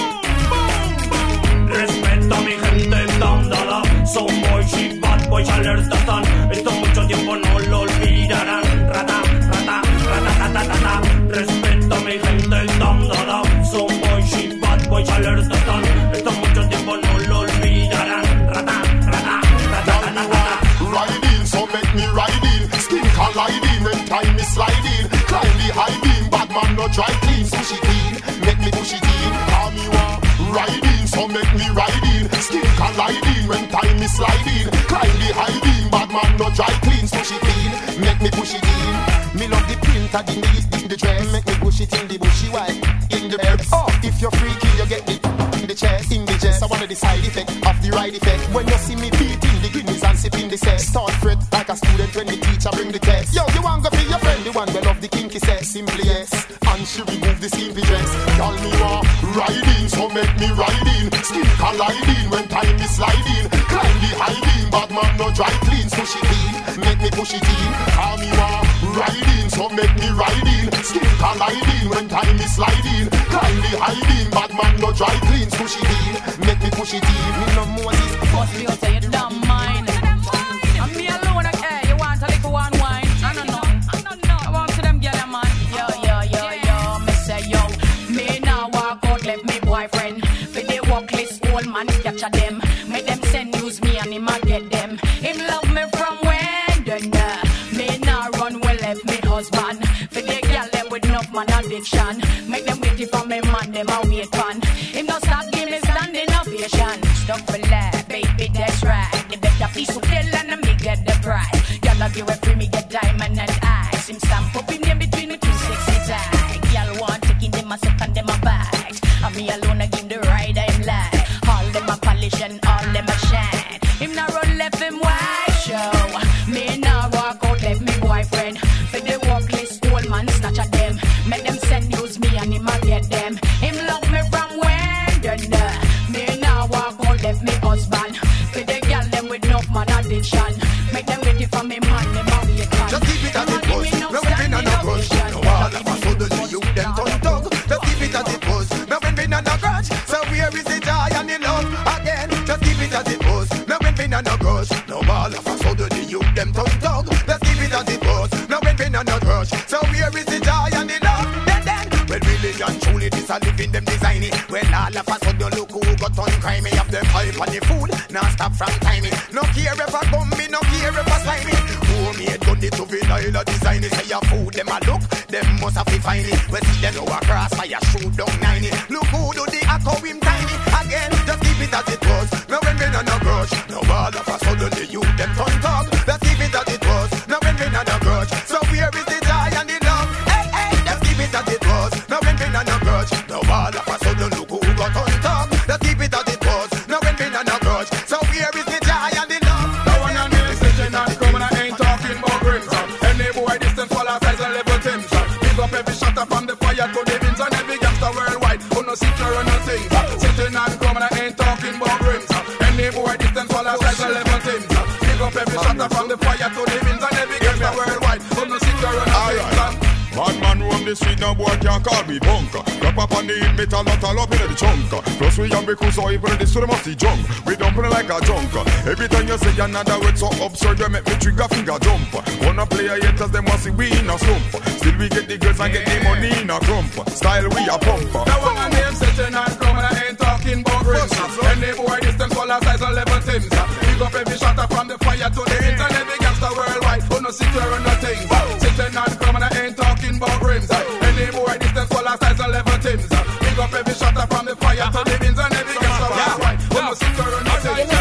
Respeto a mi gente tan dada. Son boys y bad boys alerta están. Esto mucho tiempo no lo olvidarán. Rata, rata, rata, rata, rata. Respeto a mi gente tan dada. Son boys y bad boys alerta están. Esto mucho tiempo no lo olvidarán. Rata, rata, rata, rata, rata. Riding, so make me riding. Skin colliding when time is sliding. Climb the high beam, bad man no dry clean. Push it in, make me push it in. Call me one. Riding, so make me riding. Skin colliding when time is sliding. Climb the high beam, bad man no dry clean. Push it in, make me push it in. Me love the print and the knee in the dress. Make me push it in the bushy white in the herbs. Oh, if you're freaky, you get it in the chest, in the chest. I wanna the side effect of the ride effect. When you see me beating the guineas and sipping the sex, start fret like a student when the teacher bring the test. Yo, you want to be your friend, the one that love the kinky sex, simply yes. And she remove the simply dress. Call me one riding, so make me riding. Skin colliding when time is sliding. Climb the high beam, bad man no dry clean. Push it in, make me push it in. Call me one riding, so make me riding. Skin colliding when time is sliding. Climb the high beam, bad man no dry clean. Push it in, make me push it in. Me no Moses, must be out you don't mind. And me alone, okay, you want a little one wine. I don't know, I don't know. I want to them girl, man. Yo, yo, yo, yo, me say yo. Me now walk out, left me boyfriend. For the walk list, old man catch a them. Make them send use me and him a get them. Him love me from when, then uh, me now run well, left me husband. For the girl them with enough man addiction. Make them wait for me man, them a wait on. Him no start give me standing ovation. Stuck for life, baby, that's right. The better piece of tell and me get the prize. Girl love you every me get diamond and ice. Him stamp up him name between me two sexy thighs. Girl want taking them a suck and them a bite. And me alone I give the ride I'm like. All them a polish and all them a shine. Him now run left him wide show. Me now walk out left me boyfriend. For the walk list old man snatch at them. Make them send use me and him a get them. Him love me from when then uh, me now walk out left me husband. For the girl them with enough man addiction. Make them ready for me man them a wait on. Just keep it as it was. No when we no rush. No all of us so the you them turn tongue. Just keep it as it was. No when we no grudge. So where is the joy and the love again? Just keep it as it was. No when we no grudge. No all of us so the you them turn tongue. Just keep it as it was. No when we no grudge. So where is the joy and the love? Then then. Well really and truly this a living them designing. Well all of us so the look who got on crime. Have them hype on the food. Now stop from timing. No care if I come me. No care if I slime me. Who made done it to vinyl design it. Say your food them a look. Them must have to find it. We see them go across fire shoot down ninety. Look who do the echo him tiny. Again just keep it as it was. Now when we no no grudge. No all of us suddenly you them turn talk. Just keep it as it was. Now when we no no grudge. So where is the joy and the love? Hey hey just keep it as it was. Now when we no no grudge. No all of us suddenly look who got on top. Just keep it as it was. Now when we no no grudge. So where is the joy and the love? No one on me sitting and coming. I ain't talking about rims. Any boy distance fall size and level Tim's. Pick up every shot up from the fire to the winds and every gangster worldwide. Who no secure or nothing. Sitting and coming. I ain't talking about rims. Any boy distance fall size and level Tim's. Pick up every shot up from the fire to the winds and every gangster worldwide. Who no secure or nothing. Bad man roam the street, no boy can't call me bunker. Drop up on the hill, metal not all up in the chunker. Plus we have because so even the story must be junk. We dump it like a junker. Every time you say another word so absurd, you make me trigger finger jump. Wanna play a haters, them want see we in a slump. Still we get the girls and get the money in a clump. Style we a pumper. Now when a name sitting and coming, I ain't talking about rims. Any boy distance fall size and level Tim's. Pick up every shot up from the fire to the winds and every gangster worldwide. Who no secure or nothing. Sitting and coming, I ain't talking about rims. Any boy distance fall size and level Tim's. Pick up every shot up from the fire to the winds and every gangster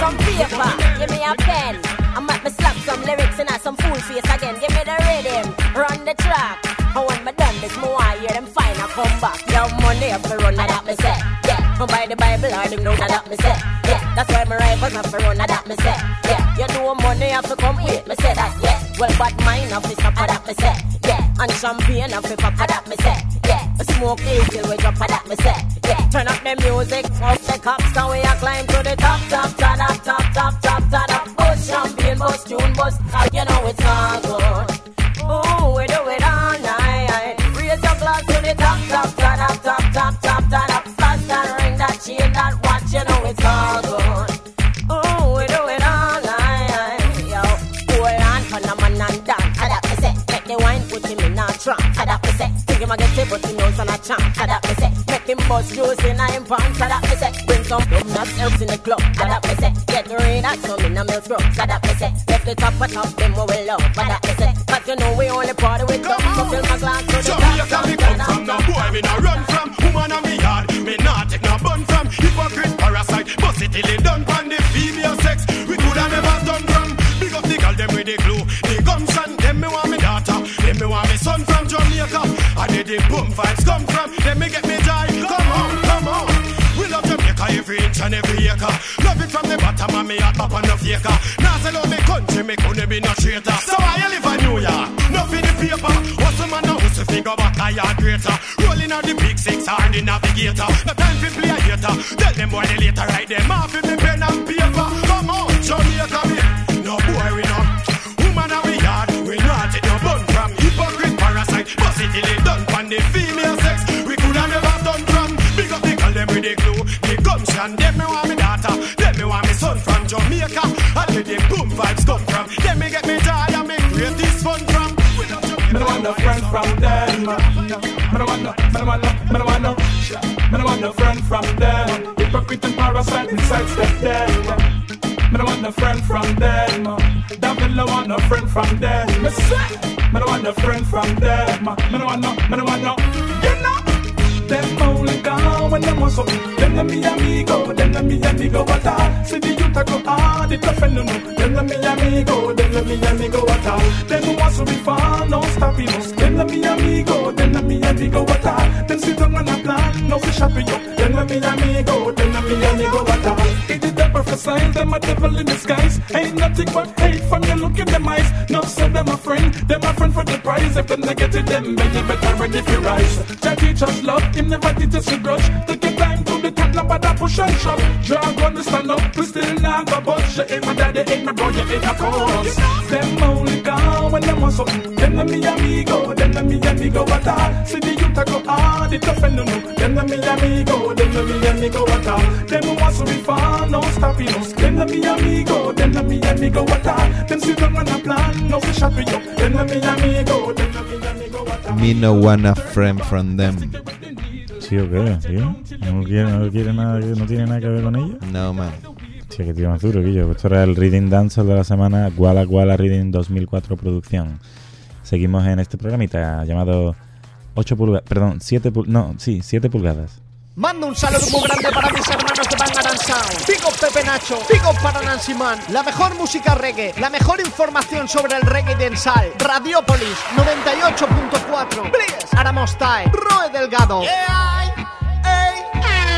some paper, give me a pen. I'm at me slap some lyrics and have some fool face again. Give me the rhythm, run the track. And when me done this, me want hear them fine and come back. Your money have to run, that me say. Yeah, and by the Bible or the note, that me say. Yeah, that's why my rivals have to run, that me say. Yeah, you know money have to come with, me say that. Yeah, well, but mine have to stop, that me say. Yeah, and champagne have to pop, that me say. Yeah, smoke till we drop, that me say. Yeah, turn up the music, off the cops, and we a climb to the top, top, top, top, top, top, top, top, top. Bust champagne, bust tune, bust, you know it's all good. Oh, we do it all night. Raise your glass to the top, top, top, top, top, top, top, top, top. Flash that ring, that chain, that watch, you know it's all good. Oh, we do it all night. Yo, hold on for the man and dance. I that me say, make the wine put him in a trance. I that me say, think him a get it, but he knows on a chance. I that me say, make him bust juice in a him pants. I that me say, bring some plum nuts else in the club. I that me say, get the rain at some in a milk scrub. I that me say, left the top of top, them we will love. I that me say, but you know we only party with them. So fill my glass to the top. Jamaica me come from, no boy me no run from. Woman on me yard, me not take no bun from. Hypocrite parasite, bust it till it done from the female sex. We coulda never done from. Big up the girl them with the glue, the gumption. Them me want me daughter, them me want me son from Jamaica. And they the boom vibes come from. Them me get me joy. Come on, come on. We love Jamaica every inch and every acre. Love it from the bottom of me heart, up on the faker. Now say love me country, me couldn't be no traitor. So I live in New York, no for the paper. What's the man now who's to figure back I are greater? Rolling out the big six hard the navigator. No time for play a hater. Tell them boy the later write them off with me pen and paper. Come on, Jamaica me, no boy we know. Woman and we yard, we not take no bun from. Hypocrite parasite, bust it till it done from the female sex. We coulda never done from. Big up the girl them with the glue, the gumption. Them me want me daughter, them me want me son from Jamaica. And where the boom vibes come from. Them me get me joy and me create this fun from. Me no want no friend from them. Me no want no, me no want no, me no want no. Me no want no friend from them. Hypocrite and parasite inside step them. Me no want no friend from them. Devil no want no friend from them. Me say, me no want no friend from them. Me no want no, me no want no. You know. Them only gone when them was up. Them the me amigo, them the me amigo what all. See the youth a go hard, it tough and no no. Them the me amigo, them the me amigo what all. Them who wants to be fun, no stopping us. Them the me amigo, them the me amigo what all. Them sit down on a plan, no fish happy up. Them the me amigo, them the me amigo what all. It is the perfect sign, them a devil in disguise. Ain't nothing but hate from you look in them eyes. No say them a friend, them a friend for the prize. If them negative them, then you better ready for rise. Jah teach us love. Him never did us a grudge. Take your time to the top, now but I push and shove. Drag on the stand up, we still not go budge. You ain't my daddy, ain't my bro, you ain't a cause. Them only gone when them was up. Them the me amigo, them the me amigo what all. See the youth a go hard, it tough and no no. Them the me amigo, them the me amigo what all. Them who wants to be fun, no stopping us. Them the me amigo, them the me amigo what all. Them sit down on a plan, no fish happy up. Them the me amigo, them the me amigo what all. Me no want a friend from them. ¿Sí o qué, tío? ¿No quiere, no quiere nada, no tiene nada que ver con ella? No, man. Tío, que tío más duro, Guillo. Esto era el Reading Dancer de la semana Walla Walla Reading dos mil cuatro producción. Seguimos en este programita llamado ocho pulgadas, perdón, siete pulgadas, no, sí, siete pulgadas. Mando un saludo muy grande para mis hermanos de Bangarang Sound. Big up Pepe Nacho, big up para Nancy Man. La mejor música reggae, la mejor información sobre el reggae densal. Radiopolis noventa y ocho punto cuatro. Please, Aramostae, Roe Delgado. Yeah, hey.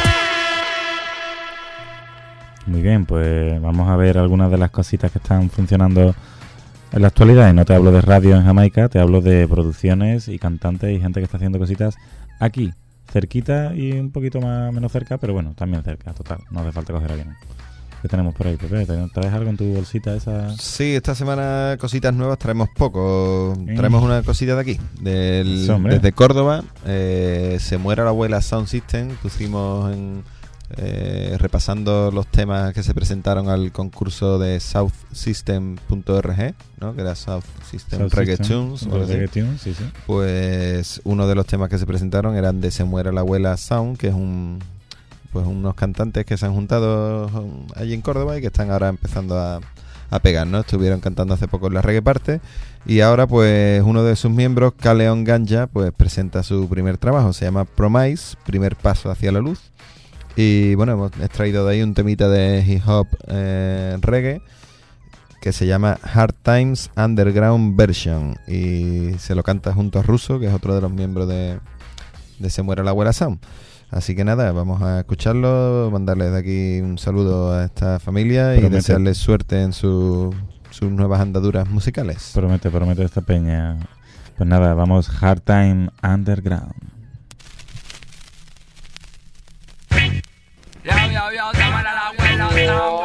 Muy bien, pues vamos a ver algunas de las cositas que están funcionando en la actualidad. Y no te hablo de radio en Jamaica, te hablo de producciones y cantantes y gente que está haciendo cositas aquí, cerquita y un poquito más menos cerca, pero bueno, también cerca, total, no hace falta coger avión. ¿Qué tenemos por ahí, Pepe? ¿Traes algo en tu bolsita esa? Sí, esta semana cositas nuevas traemos poco. ¿Eh? Traemos una cosita de aquí, del, sí, desde Córdoba. Eh, Se muera la abuela Sound System. Pusimos en, eh, repasando los temas que se presentaron al concurso de south system punto org, ¿no? Que era South System South Reggae Tunes. Reggae Tunes, sí, sí. Pues uno de los temas que se presentaron eran de Se muera la abuela Sound, que es un... pues unos cantantes que se han juntado allí en Córdoba y que están ahora empezando a, a pegar, ¿no? Estuvieron cantando hace poco en la Reggae Parte y ahora pues uno de sus miembros, Kaleon Ganja, pues presenta su primer trabajo, se llama Promise, primer paso hacia la luz, Y bueno, hemos extraído de ahí un temita de hip hop eh, reggae que se llama Hard Times Underground Version y se lo canta junto a Russo, que es otro de los miembros de, de Se Muere la Abuela Sound. Así que nada, vamos a escucharlo, mandarles de aquí un saludo a esta familia Promete. y desearles suerte en su, sus nuevas andaduras musicales. Promete, promete esta peña. Pues nada, vamos Hard Time Underground. Yo, yo, yo, se muere la abuela Sound.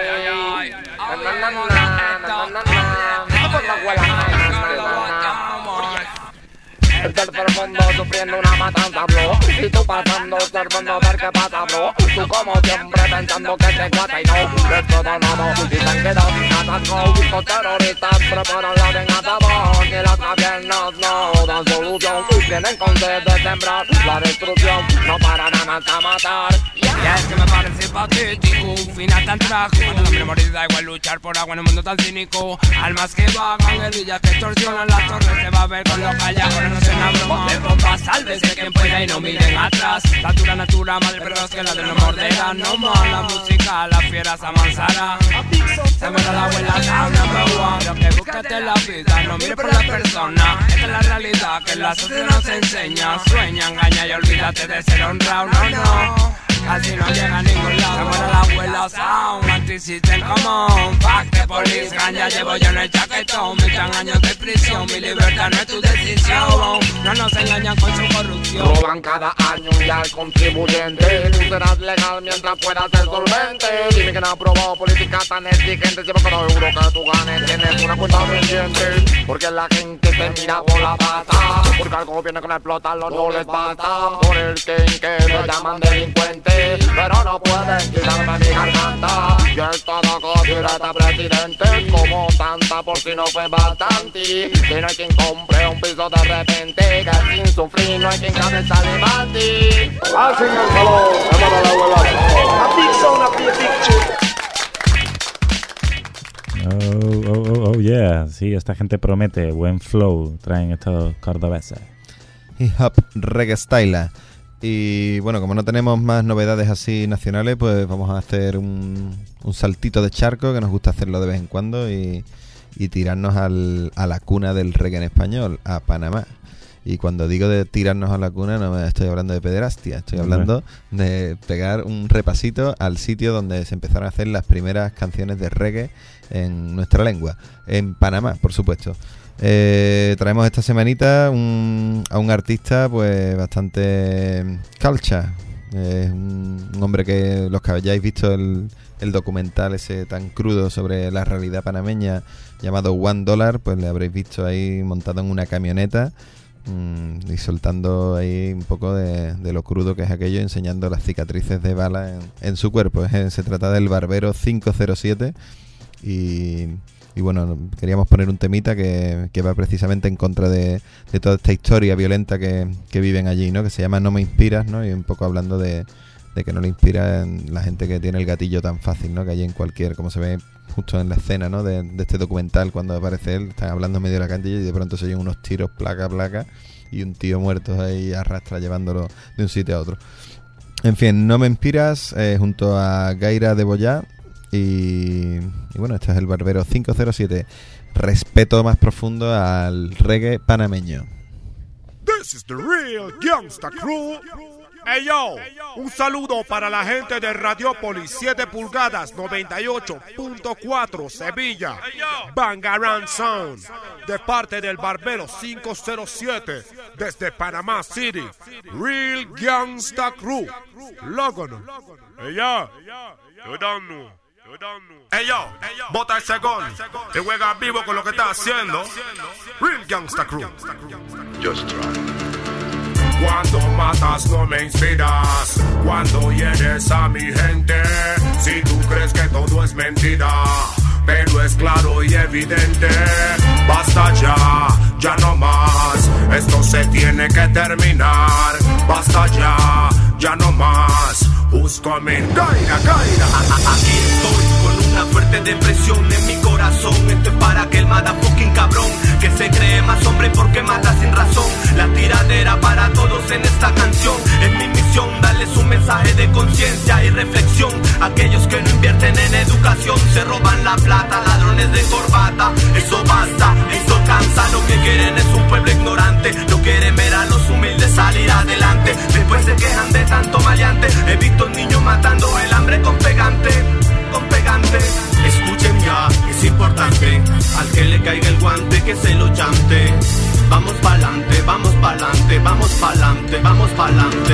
El tercer mundo sufriendo una matanza, bro. Y tú pasando, observando ver qué pasa, bro. Tú como siempre pensando que te cuata y no es todo nada. Y se han quedado sin atasco. Los terroristas preparan la venganza, y las gobiernos no dan solución. Vienen con sed de sembrar la destrucción. No paran hasta matar. Ya es que me parece patético, un final tan trágico. Cuando la memoria da igual luchar por agua en un mundo tan cínico. Almas que vagan, guerrillas que extorsionan las torres. Se va a ver con los callados, no se una broma. De bomba, sálvese quien pueda y no miren atrás. Natura, natura, mal perros que la de no morderán. No más la música, las fieras amansarán. Se muere la abuela Sound number one. Lo que buscas en la vida, no mire por la persona. Esta es la realidad que la sociedad nos enseña. Sueña, engaña y olvídate de ser honrado, no, no. Casi no llega a ningún lado. Se muere la abuela Sound, anti-system, come on. Fuck the police, ganja llevo yo en el chaquetón. Me echan años de prisión, mi libertad no es tu decisión. No nos engañan con su corrupción. Roban cada año y al contribuyente. Tú serás legal mientras puedas ser solvente. Dime que no aprobó política tan exigente. Siempre que los euros que tú ganes tienes una cuenta pendiente. Porque la gente te mira por la pata. Porque al gobierno que no explotarlo no les basta. Por el que que me llaman delincuente. Pero no pueden quitarme mi garganta. Y el todo copyright presidente. Como tanta por si no fue bastante. Que no hay quien compre un piso de repente. Que sin sufrir no hay quien cabeza levante. Al fin y al cabo, se muere la abuela. A big sound, a big picture. Oh, oh, oh, oh, yeah. Sí, esta gente promete. Buen flow traen estos cordobeses. Hip Hop Reggae Style. Y bueno, como no tenemos más novedades así nacionales, pues vamos a hacer un, un saltito de charco, que nos gusta hacerlo de vez en cuando, y, y tirarnos al, a la cuna del reggae en español, a Panamá. Y cuando digo de tirarnos a la cuna, no me estoy hablando de pederastia, estoy hablando de pegar un repasito al sitio donde se empezaron a hacer las primeras canciones de reggae en nuestra lengua, en Panamá, por supuesto. Eh, traemos esta semanita un, a un artista pues bastante calcha, eh, un, un hombre que los que hayáis visto el, el documental ese tan crudo sobre la realidad panameña llamado One Dollar, pues le habréis visto ahí montado en una camioneta mmm, y soltando ahí un poco de, de lo crudo que es aquello, enseñando las cicatrices de bala en, en su cuerpo. Eh, se trata del Barbero cinco cero siete y... Y bueno, queríamos poner un temita que, que va precisamente en contra de, de toda esta historia violenta que, que viven allí, ¿no? Que se llama No me inspiras, ¿no? Y un poco hablando de, de que no le inspira en la gente que tiene el gatillo tan fácil, ¿no? Que hay en cualquier, como se ve justo en la escena, ¿no? De, de este documental, cuando aparece él, están hablando en medio de la cancha y de pronto se oyen unos tiros placa a placa y un tío muerto ahí arrastra llevándolo de un sitio a otro. En fin, No me inspiras, eh, junto a Gaira de Boyá. Y, y bueno, este es el Barbero cinco cero siete. Respeto más profundo al reggae panameño. This is the real Gangsta Crew. Hey yo, un saludo para la gente de Radiopolis siete pulgadas noventa y ocho punto cuatro Sevilla, Bangarang Sound, de parte del Barbero cinco cero siete desde Panamá City. Real Gangsta Crew. Logan. Hey yo, you don't know. Hey yo, bota ese gol y juega vivo con lo que está haciendo. Real Gangsta Crew. Just try. Cuando matas no me inspiras, cuando hieres a mi gente. Si tú crees que todo es mentira, pero es claro y evidente. Basta ya, ya no más, esto se tiene que terminar. Basta ya, ya no más. Who's coming? Gaira, Gaira. Aquí estoy con una fuerte depresión en mi corazón. Esto es para aquel motherfucking cabrón que se cree más hombre porque mata sin razón. La tiradera para todos en esta canción. Es mi misión darles un mensaje de conciencia educación, se roban la plata, ladrones de corbata. Eso basta, eso cansa, lo que quieren es un pueblo ignorante. No quieren ver a los humildes salir adelante. Después se quejan de tanto maleante. He visto niños matando el hambre con pegante, con pegante. Escuchen ya, es importante, al que le caiga el guante que se lo chante. Vamos pa'lante, vamos pa'lante, vamos pa'lante, vamos pa'lante.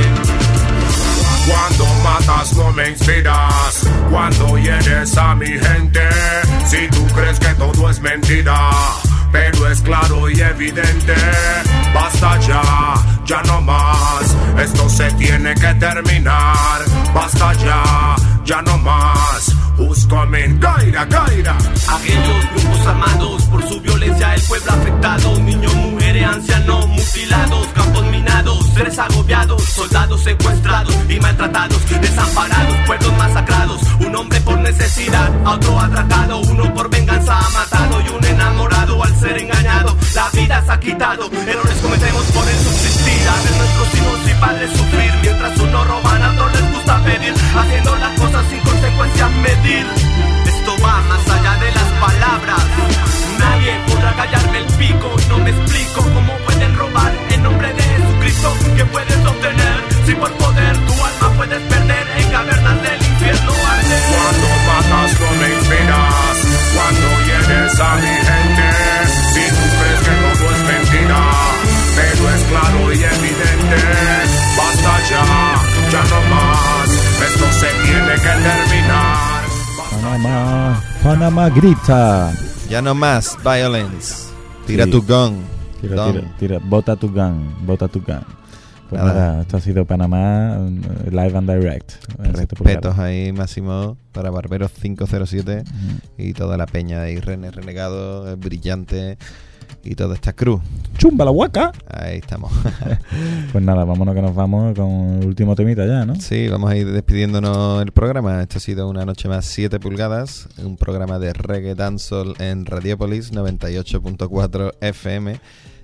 Cuando matas no me inspiras, cuando hieres a mi gente. Si tú crees que todo es mentira, pero es claro y evidente. Basta ya, ya no más, esto se tiene que terminar. Basta ya, ya no más. Who's coming? Gaira, Gaira. Aquellos grupos armados, por su violencia el pueblo afectado. Niños, mujeres, ancianos mutilados, campos minados, seres agobiados, soldados secuestrados y maltratados, desamparados, pueblos masacrados. Un hombre por necesidad, a otro atracado, uno por venganza ha matado y un enamorado al ser engañado. La vida se ha quitado, errores cometemos por el subsistir. A ver nuestros hijos y padres sufrir, mientras unos roban, a otros les gusta pedir, haciendo las cosas sin consecuencias medir. Esto va más allá de las palabras. Nadie podrá callarme el pico. No me explico cómo pueden robar en nombre de Jesucristo. ¿Qué puedes obtener si por poder tu alma puedes perder en cavernas del infierno arder? Cuando matas no me inspiras, cuando hieres a mi gente. Si tú crees que todo es mentira, pero es claro y evidente. Basta ya, ya no más, esto se tiene que terminar. Panamá, Panamá grita. Ya no más violence. Tira Sí. tu gun. Tira, Gun. tira, tira. Bota tu gun, bota tu gun. Pues Nada. nada, esto ha sido Panamá eh, Live and Direct. en siete Respetos pulgadas. ahí máximo para Barberos cinco cero siete Ujú. y toda la peña de Irene Renegado, el Brillante y toda esta cruz. ¡Chumba la huaca! Ahí estamos. Pues nada, vámonos que nos vamos con el último temita ya, ¿no? Sí, vamos a ir despidiéndonos el programa. Esto ha sido una noche más siete pulgadas, un programa de reggae dancehall en Radiopolis noventa y ocho punto cuatro F M.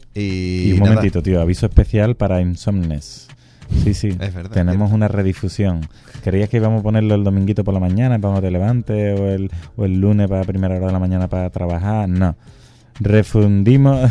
Y, Y un nada, momentito, tío, aviso especial para Insomnes. Sí, sí, Es verdad, tenemos cierto. una redifusión. ¿Querías que íbamos a ponerlo el dominguito por la mañana para cuando te levantes o el, o el lunes para primera hora de la mañana para trabajar? No. Refundimos,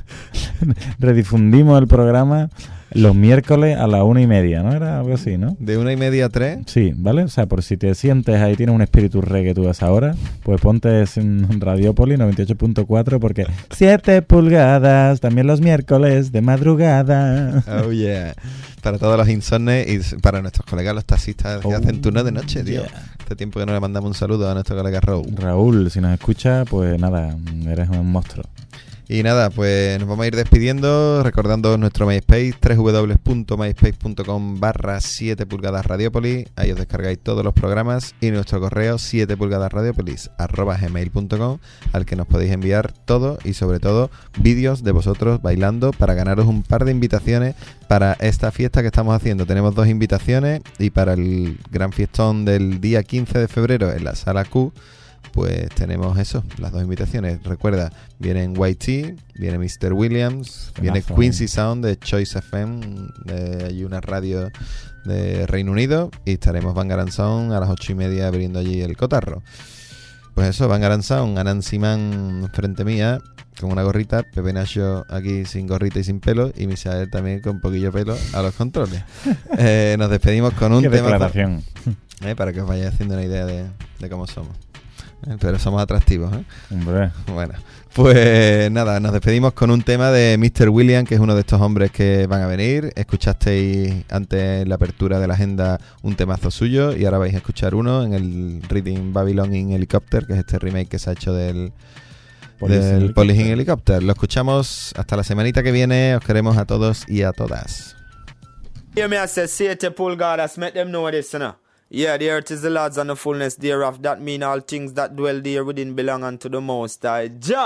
redifundimos el programa los miércoles a la una y media, ¿no? Era algo así, ¿no? de una y media a tres. Sí, ¿vale? O sea, por si te sientes ahí, tienes un espíritu reggae tú a esa hora, pues ponte en Radiopolis noventa y ocho punto cuatro porque siete pulgadas, también los miércoles de madrugada. Oh yeah. Para todos los insomnes y para nuestros colegas los taxistas que Oh, hacen turnos de noche, tío. yeah. Hace tiempo que no le mandamos un saludo a nuestro colega Raúl. Raúl, si nos escucha, pues nada, eres un monstruo. Y nada, pues nos vamos a ir despidiendo, recordando nuestro MySpace, doble u doble u doble u punto myspace punto com barra siete pulgadas Radiopolis. Ahí os descargáis todos los programas y nuestro correo siete pulgadas radiopolis arroba gmail punto com, al que nos podéis enviar todo y sobre todo vídeos de vosotros bailando para ganaros un par de invitaciones para esta fiesta que estamos haciendo. Tenemos dos invitaciones y para el gran fiestón del día quince de febrero en la Sala Q, pues tenemos eso, las dos invitaciones. Recuerda, vienen Y T, viene mister Williams, viene Temazo, Quincy eh. Sound de Choice F M, de, hay una radio de Reino Unido, y estaremos Bangaran Sound a las ocho y media abriendo allí el cotarro. Pues eso, Bangaran Sound, Anansi Man frente mía, con una gorrita, Pepe Nacho aquí sin gorrita y sin pelo, y Misael también con poquillo pelo a los controles. Eh, nos despedimos con un Qué tema declaración. eh, para que os vayáis haciendo una idea de, de cómo somos. Eh, Pero somos atractivos, ¿eh? Hombre. Bueno, pues nada, nos despedimos con un tema de mister William, que es uno de estos hombres que van a venir. Escuchasteis antes la apertura de la agenda un temazo suyo y ahora vais a escuchar uno en el Reading Babylon in Helicopter, que es este remake que se ha hecho del Police del Helicopter. Police in Helicopter. Lo escuchamos hasta la semanita que viene. Os queremos a todos y a todas. Hear me, I say, siete pulgadas, make them know this, you know. Yeah, the earth is the Lord's and the fullness thereof. That mean all things that dwell there within belong unto the Most High. Jah,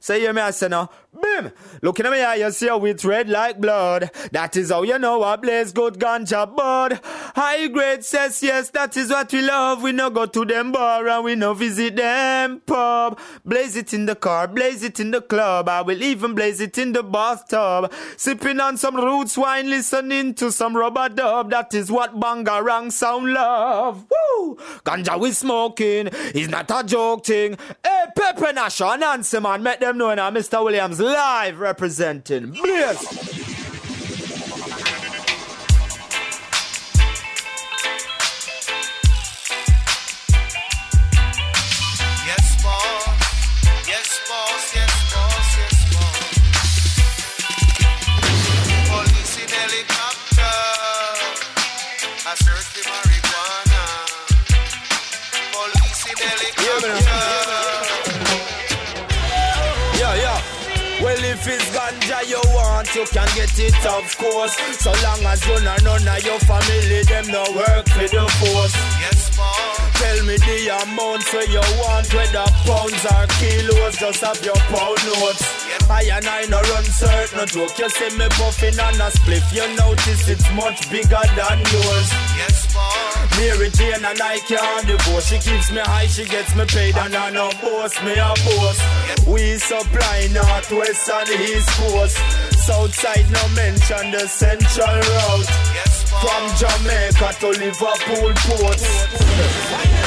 Say, hear me, I say now. Bim! Looking at me eye, you see how it's red like blood. That is how you know I blaze good ganja bud. High grade says yes, that is what we love. We no go to them bar and we no visit them pub. Blaze it in the car, blaze it in the club. I will even blaze it in the bathtub. Sipping on some roots wine, listening to some rubber dub. That is what Bangarang sound love. Woo! Ganja we smoking is not a joke thing. Hey, Pepe Nash and Nancy man, make them know now Mister Williams live representing. Blaze! If it's ganja you want, you can get it, of course. So long as you know none of your family, them no work for the force. Yes, mom. Tell me the amounts where you want, whether pounds or kilos, just have your pound notes. Yep. I and I no run certain, no joke. You see me puffing on a spliff, you notice it's much bigger than yours. Yes, mom. Mary Jane and I can't divorce. She keeps me high, she gets me paid, and I no boss, me a boss. Yep. We supply north, west and east coast. Southside no mention the central route. Yes, from Jamaica to Liverpool port.